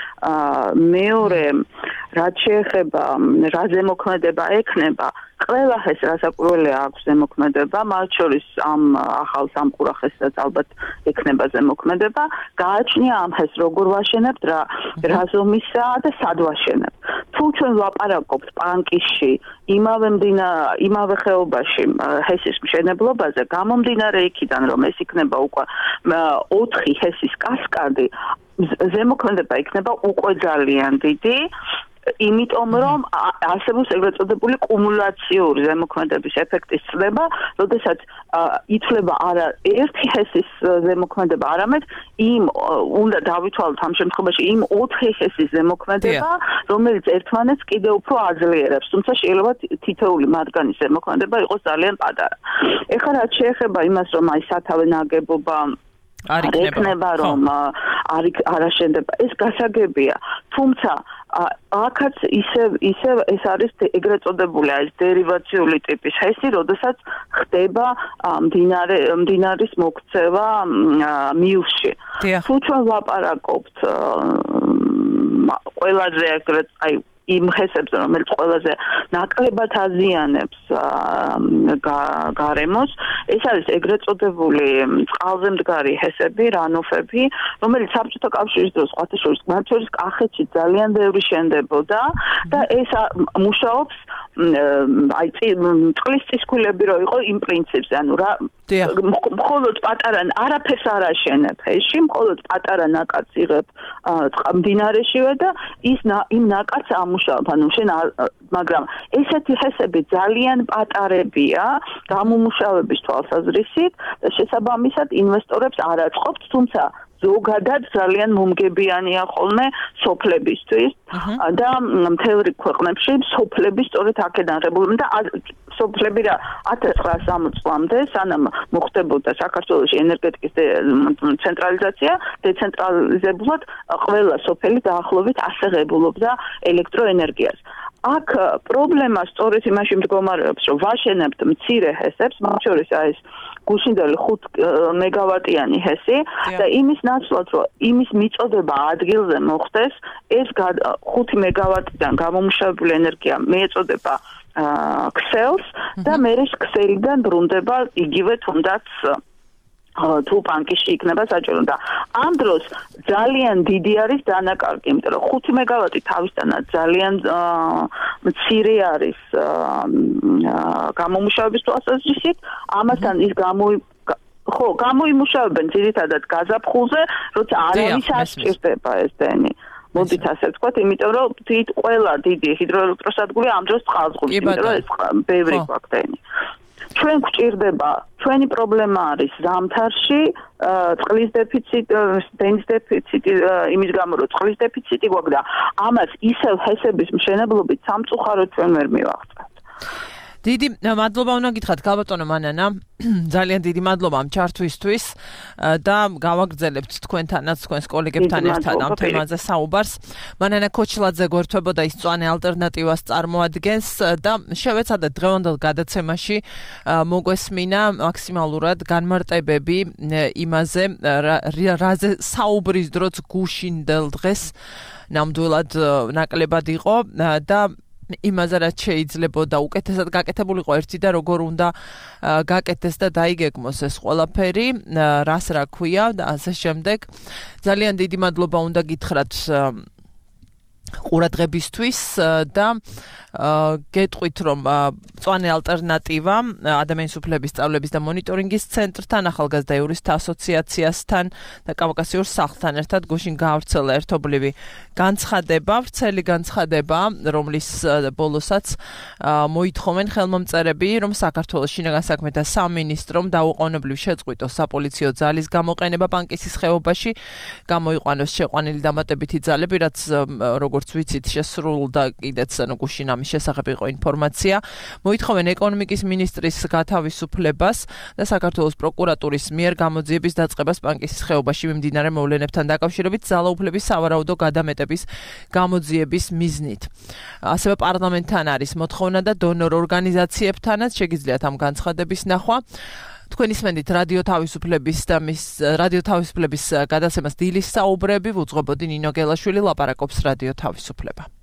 მეორე რაც შეეხება რა ზემოქმედება ექნება, ყველა ეს რასაკვირველია აქვს ზემოქმედება, მათ შორის ამ ახალ სამყურახესაც ალბათ ექნება ზემოქმედება, გააჩნია ამ ჰეს როგორ ვაშენებთ, რა რა ზომისაა და სად ვაშენებთ. თუ ჩვენ ვაპარაკობთ პანკისში, იმავე მდინა იმავე ხეობაში ჰესის მშენებლობაზე, გამომდინარე იქიდან რომ ეს იქნება უკვე ოთხი ჰესის კასკადი, ზემოქმედება იქნება უკვე ძალიან დიდი. იმიტომ რომ არსებობს ეგრეთ წოდებული კუმულაციური ზემოქმედების ეფექტის ცვლება, როდესაც ითვლება არა ერთი ჰესის ზემოქმედება, არამედ იმ უნდა დავითვალოთ ამ შემთხვევაში იმ ოთხი ჰესის ზემოქმედება, რომელიც ერთმანეთს კიდევ უფრო აძლიერებს, თუმცა შეიძლება თითოეული მათგანის ზემოქმედება იყოს ძალიან პატარა. ეხლა რაც შეეხება იმას, რომ აი სათავე ნაგებობა არ იქნება, რომ არ არაშენდება, ეს გასაგებია, თუმცა აქაც ისევ ისევ ეს არის ეგრეთ წოდებული ეს დერივაციული ტიპის ჰესი, როდესაც ხდება მდინარე მდინარის მოქცევა მიუსში. თუ ჩვენ ვაპარაკობთ ყველაზე ეგრეთ აი იმ ჰესებზე, რომელიც ყველაზე ნაკლებად აზიანებს გარემოს, ეს არის ეგრეთ წოდებული წყალზე მდგარი ჰესები, რანოფები, რომელიც საბჭოთა კავშირის დროს სხვათა შორის მათ შორის კახეთში ძალიან ბევრი შენდებოდა და ეს მუშაობს აი წყლის წისქვილები რო იყო იმ პრინციპზე, ანუ რა მხოლოდ პატარა არაფერს არ აშენებ ჰესში, მხოლოდ პატარა ნაკადს იღებ მდინარეშივე და ის იმ ნაკადს ამუშავებ, ანუ შენ მაგრამ ესეთი ჰესები ძალიან პატარებია გამომუშავების თვალსაზრისით და შესაბამისად ინვესტორებს არ აწყობთ, თუმცა ზოგადად ძალიან მომგებიანია ხოლმე სოფლებისთვის და მთელ რიგ ქვეყნებში სოფლები სწორედ აქედან ღებულობენ და სოფლები რა ათას ცხრაასი წლამდე სანამ მოხდებოდა საქართველოში ენერგეტიკის ცენტრალიზაცია, დეცენტრალიზებულად ყველა სოფელი დაახლოებით ასე ღებულობდა ელექტროენერგიას. აქ პრობლემა სწორედ იმაში მდგომარეობს, რომ ვაშენებთ მცირე ჰესებს, მათ შორის არის გუშინდელი ხუთ მეგავატიანი ჰესი და იმის ნაცვლად, რომ იმის მიწოდება ადგილზე მოხდეს, ეს ხუთი მეგავატიდან გამომუშავებული ენერგია მიეწოდება ქსელს და მერე ქსელიდან ბრუნდება იგივე თუნდაც თუ პანკისში იქნება საჭირო და ამ დროს ძალიან დიდი არის დანაკარგი, იმიტომ რომ ხუთი მეგავატი თავისთანაც ძალიან მცირე არის გამომუშავების თვალსაზრისით, ამასთან ის გამოი ხო, გამოიმუშავებენ ძირითადად გაზაფხულზე, როცა არავის არ სჭირდება ეს დენი. მოდით ასე ვთქვათ, იმიტომ რომ თვით ყველა დიდი ჰიდროელექტროსადგური ამ დროს წყალს ღურის, იმიტომ რომ ეს ბევრი გვაქვს დენი. ჩვენ გვჭირდება, ჩვენი პრობლემა არის ზამთარში, წყლის დეფიციტი, დენის დეფიციტი, იმის გამო რომ წყლის დეფიციტი გვაქვს და ამას ისევ ჰესების მშენებლობით სამწუხაროდ ჩვენ ვერ მივაღწევთ. დიდი მადლობა უნდა გითხრათ გალბატონო მანანა ძალიან დიდი მადლობა ამ ჩართვისთვის და გავაგრძელებთ თქვენთანაც თქვენს კოლეგებთან ერთად ამ თემაზე საუბარს. მანანა ქოჩლაძე გვერდთვებოდა ის მწვანე ალტერნატივას წარმოადგენს და შევეცადეთ დღევანდელ გადაცემაში მოგვესმინა მაქსიმალურად განმარტებები იმაზე რაზე საუბრის დროც გუშინდელ დღეს ნამდვილად ნაკლებად იყო და იმაზე რაც შეიძლებოდა უკეთესად გაკეთებულიყო ერთი და როგორ უნდა გაკეთდეს და დაიგეგმოს ეს ყველაფერი, რას რა ქვია და ასე შემდეგ. ძალიან დიდი მადლობა უნდა გითხრათ ყურადღებისთვის და გეტყვით რომ მწვანე ალტერნატივა ადამიანის უფლების სწავლების და მონიტორინგის ცენტრთან, ახალგაზრდა იურისტთა ასოციაციასთან და კავკასიურ სახლთან ერთად გუშინ გაავრცელა ერთობლივი განცხადება, ვრცელი განცხადება, რომლის ბოლოსაც მოითხოვენ ხელმომწერები, რომ საქართველოს შინაგან საქმეთა სამინისტრომ დაუყოვნებლივ შეწყვიტოს საპოლიციო ძალის გამოყენება პანკისის ხეობაში, გამოიყვანოს შეყვანილი დამატებითი ძალები, რაც როგორც ვიცით შესრულდა კიდეც გუშინ ამის შესახებ იყო ინფორმაცია. მოითხოვენ ეკონომიკის მინისტრის გათავისუფლებას და საქართველოს პროკურატურის მიერ გამოძიების დაწყებას პანკისის ხეობაში მიმდინარე მოვლენებთან დაკავშირებით ძალაუფლების სავარაუდო გადამეტების გამოძიების მიზნით. ასევე პარლამენტთან არის მოთხოვნა და დონორ ორგანიზაციებთანაც შეგიძლიათ ამ განცხადების ნახვა. თქვენ ისმენთ რადიო თავისუფლების და მის რადიო თავისუფლების გადაცემას დილის საუბრები, ვუძღვებოდი ნინო გელაშვილი, ლაპარაკობს რადიო თავისუფლება.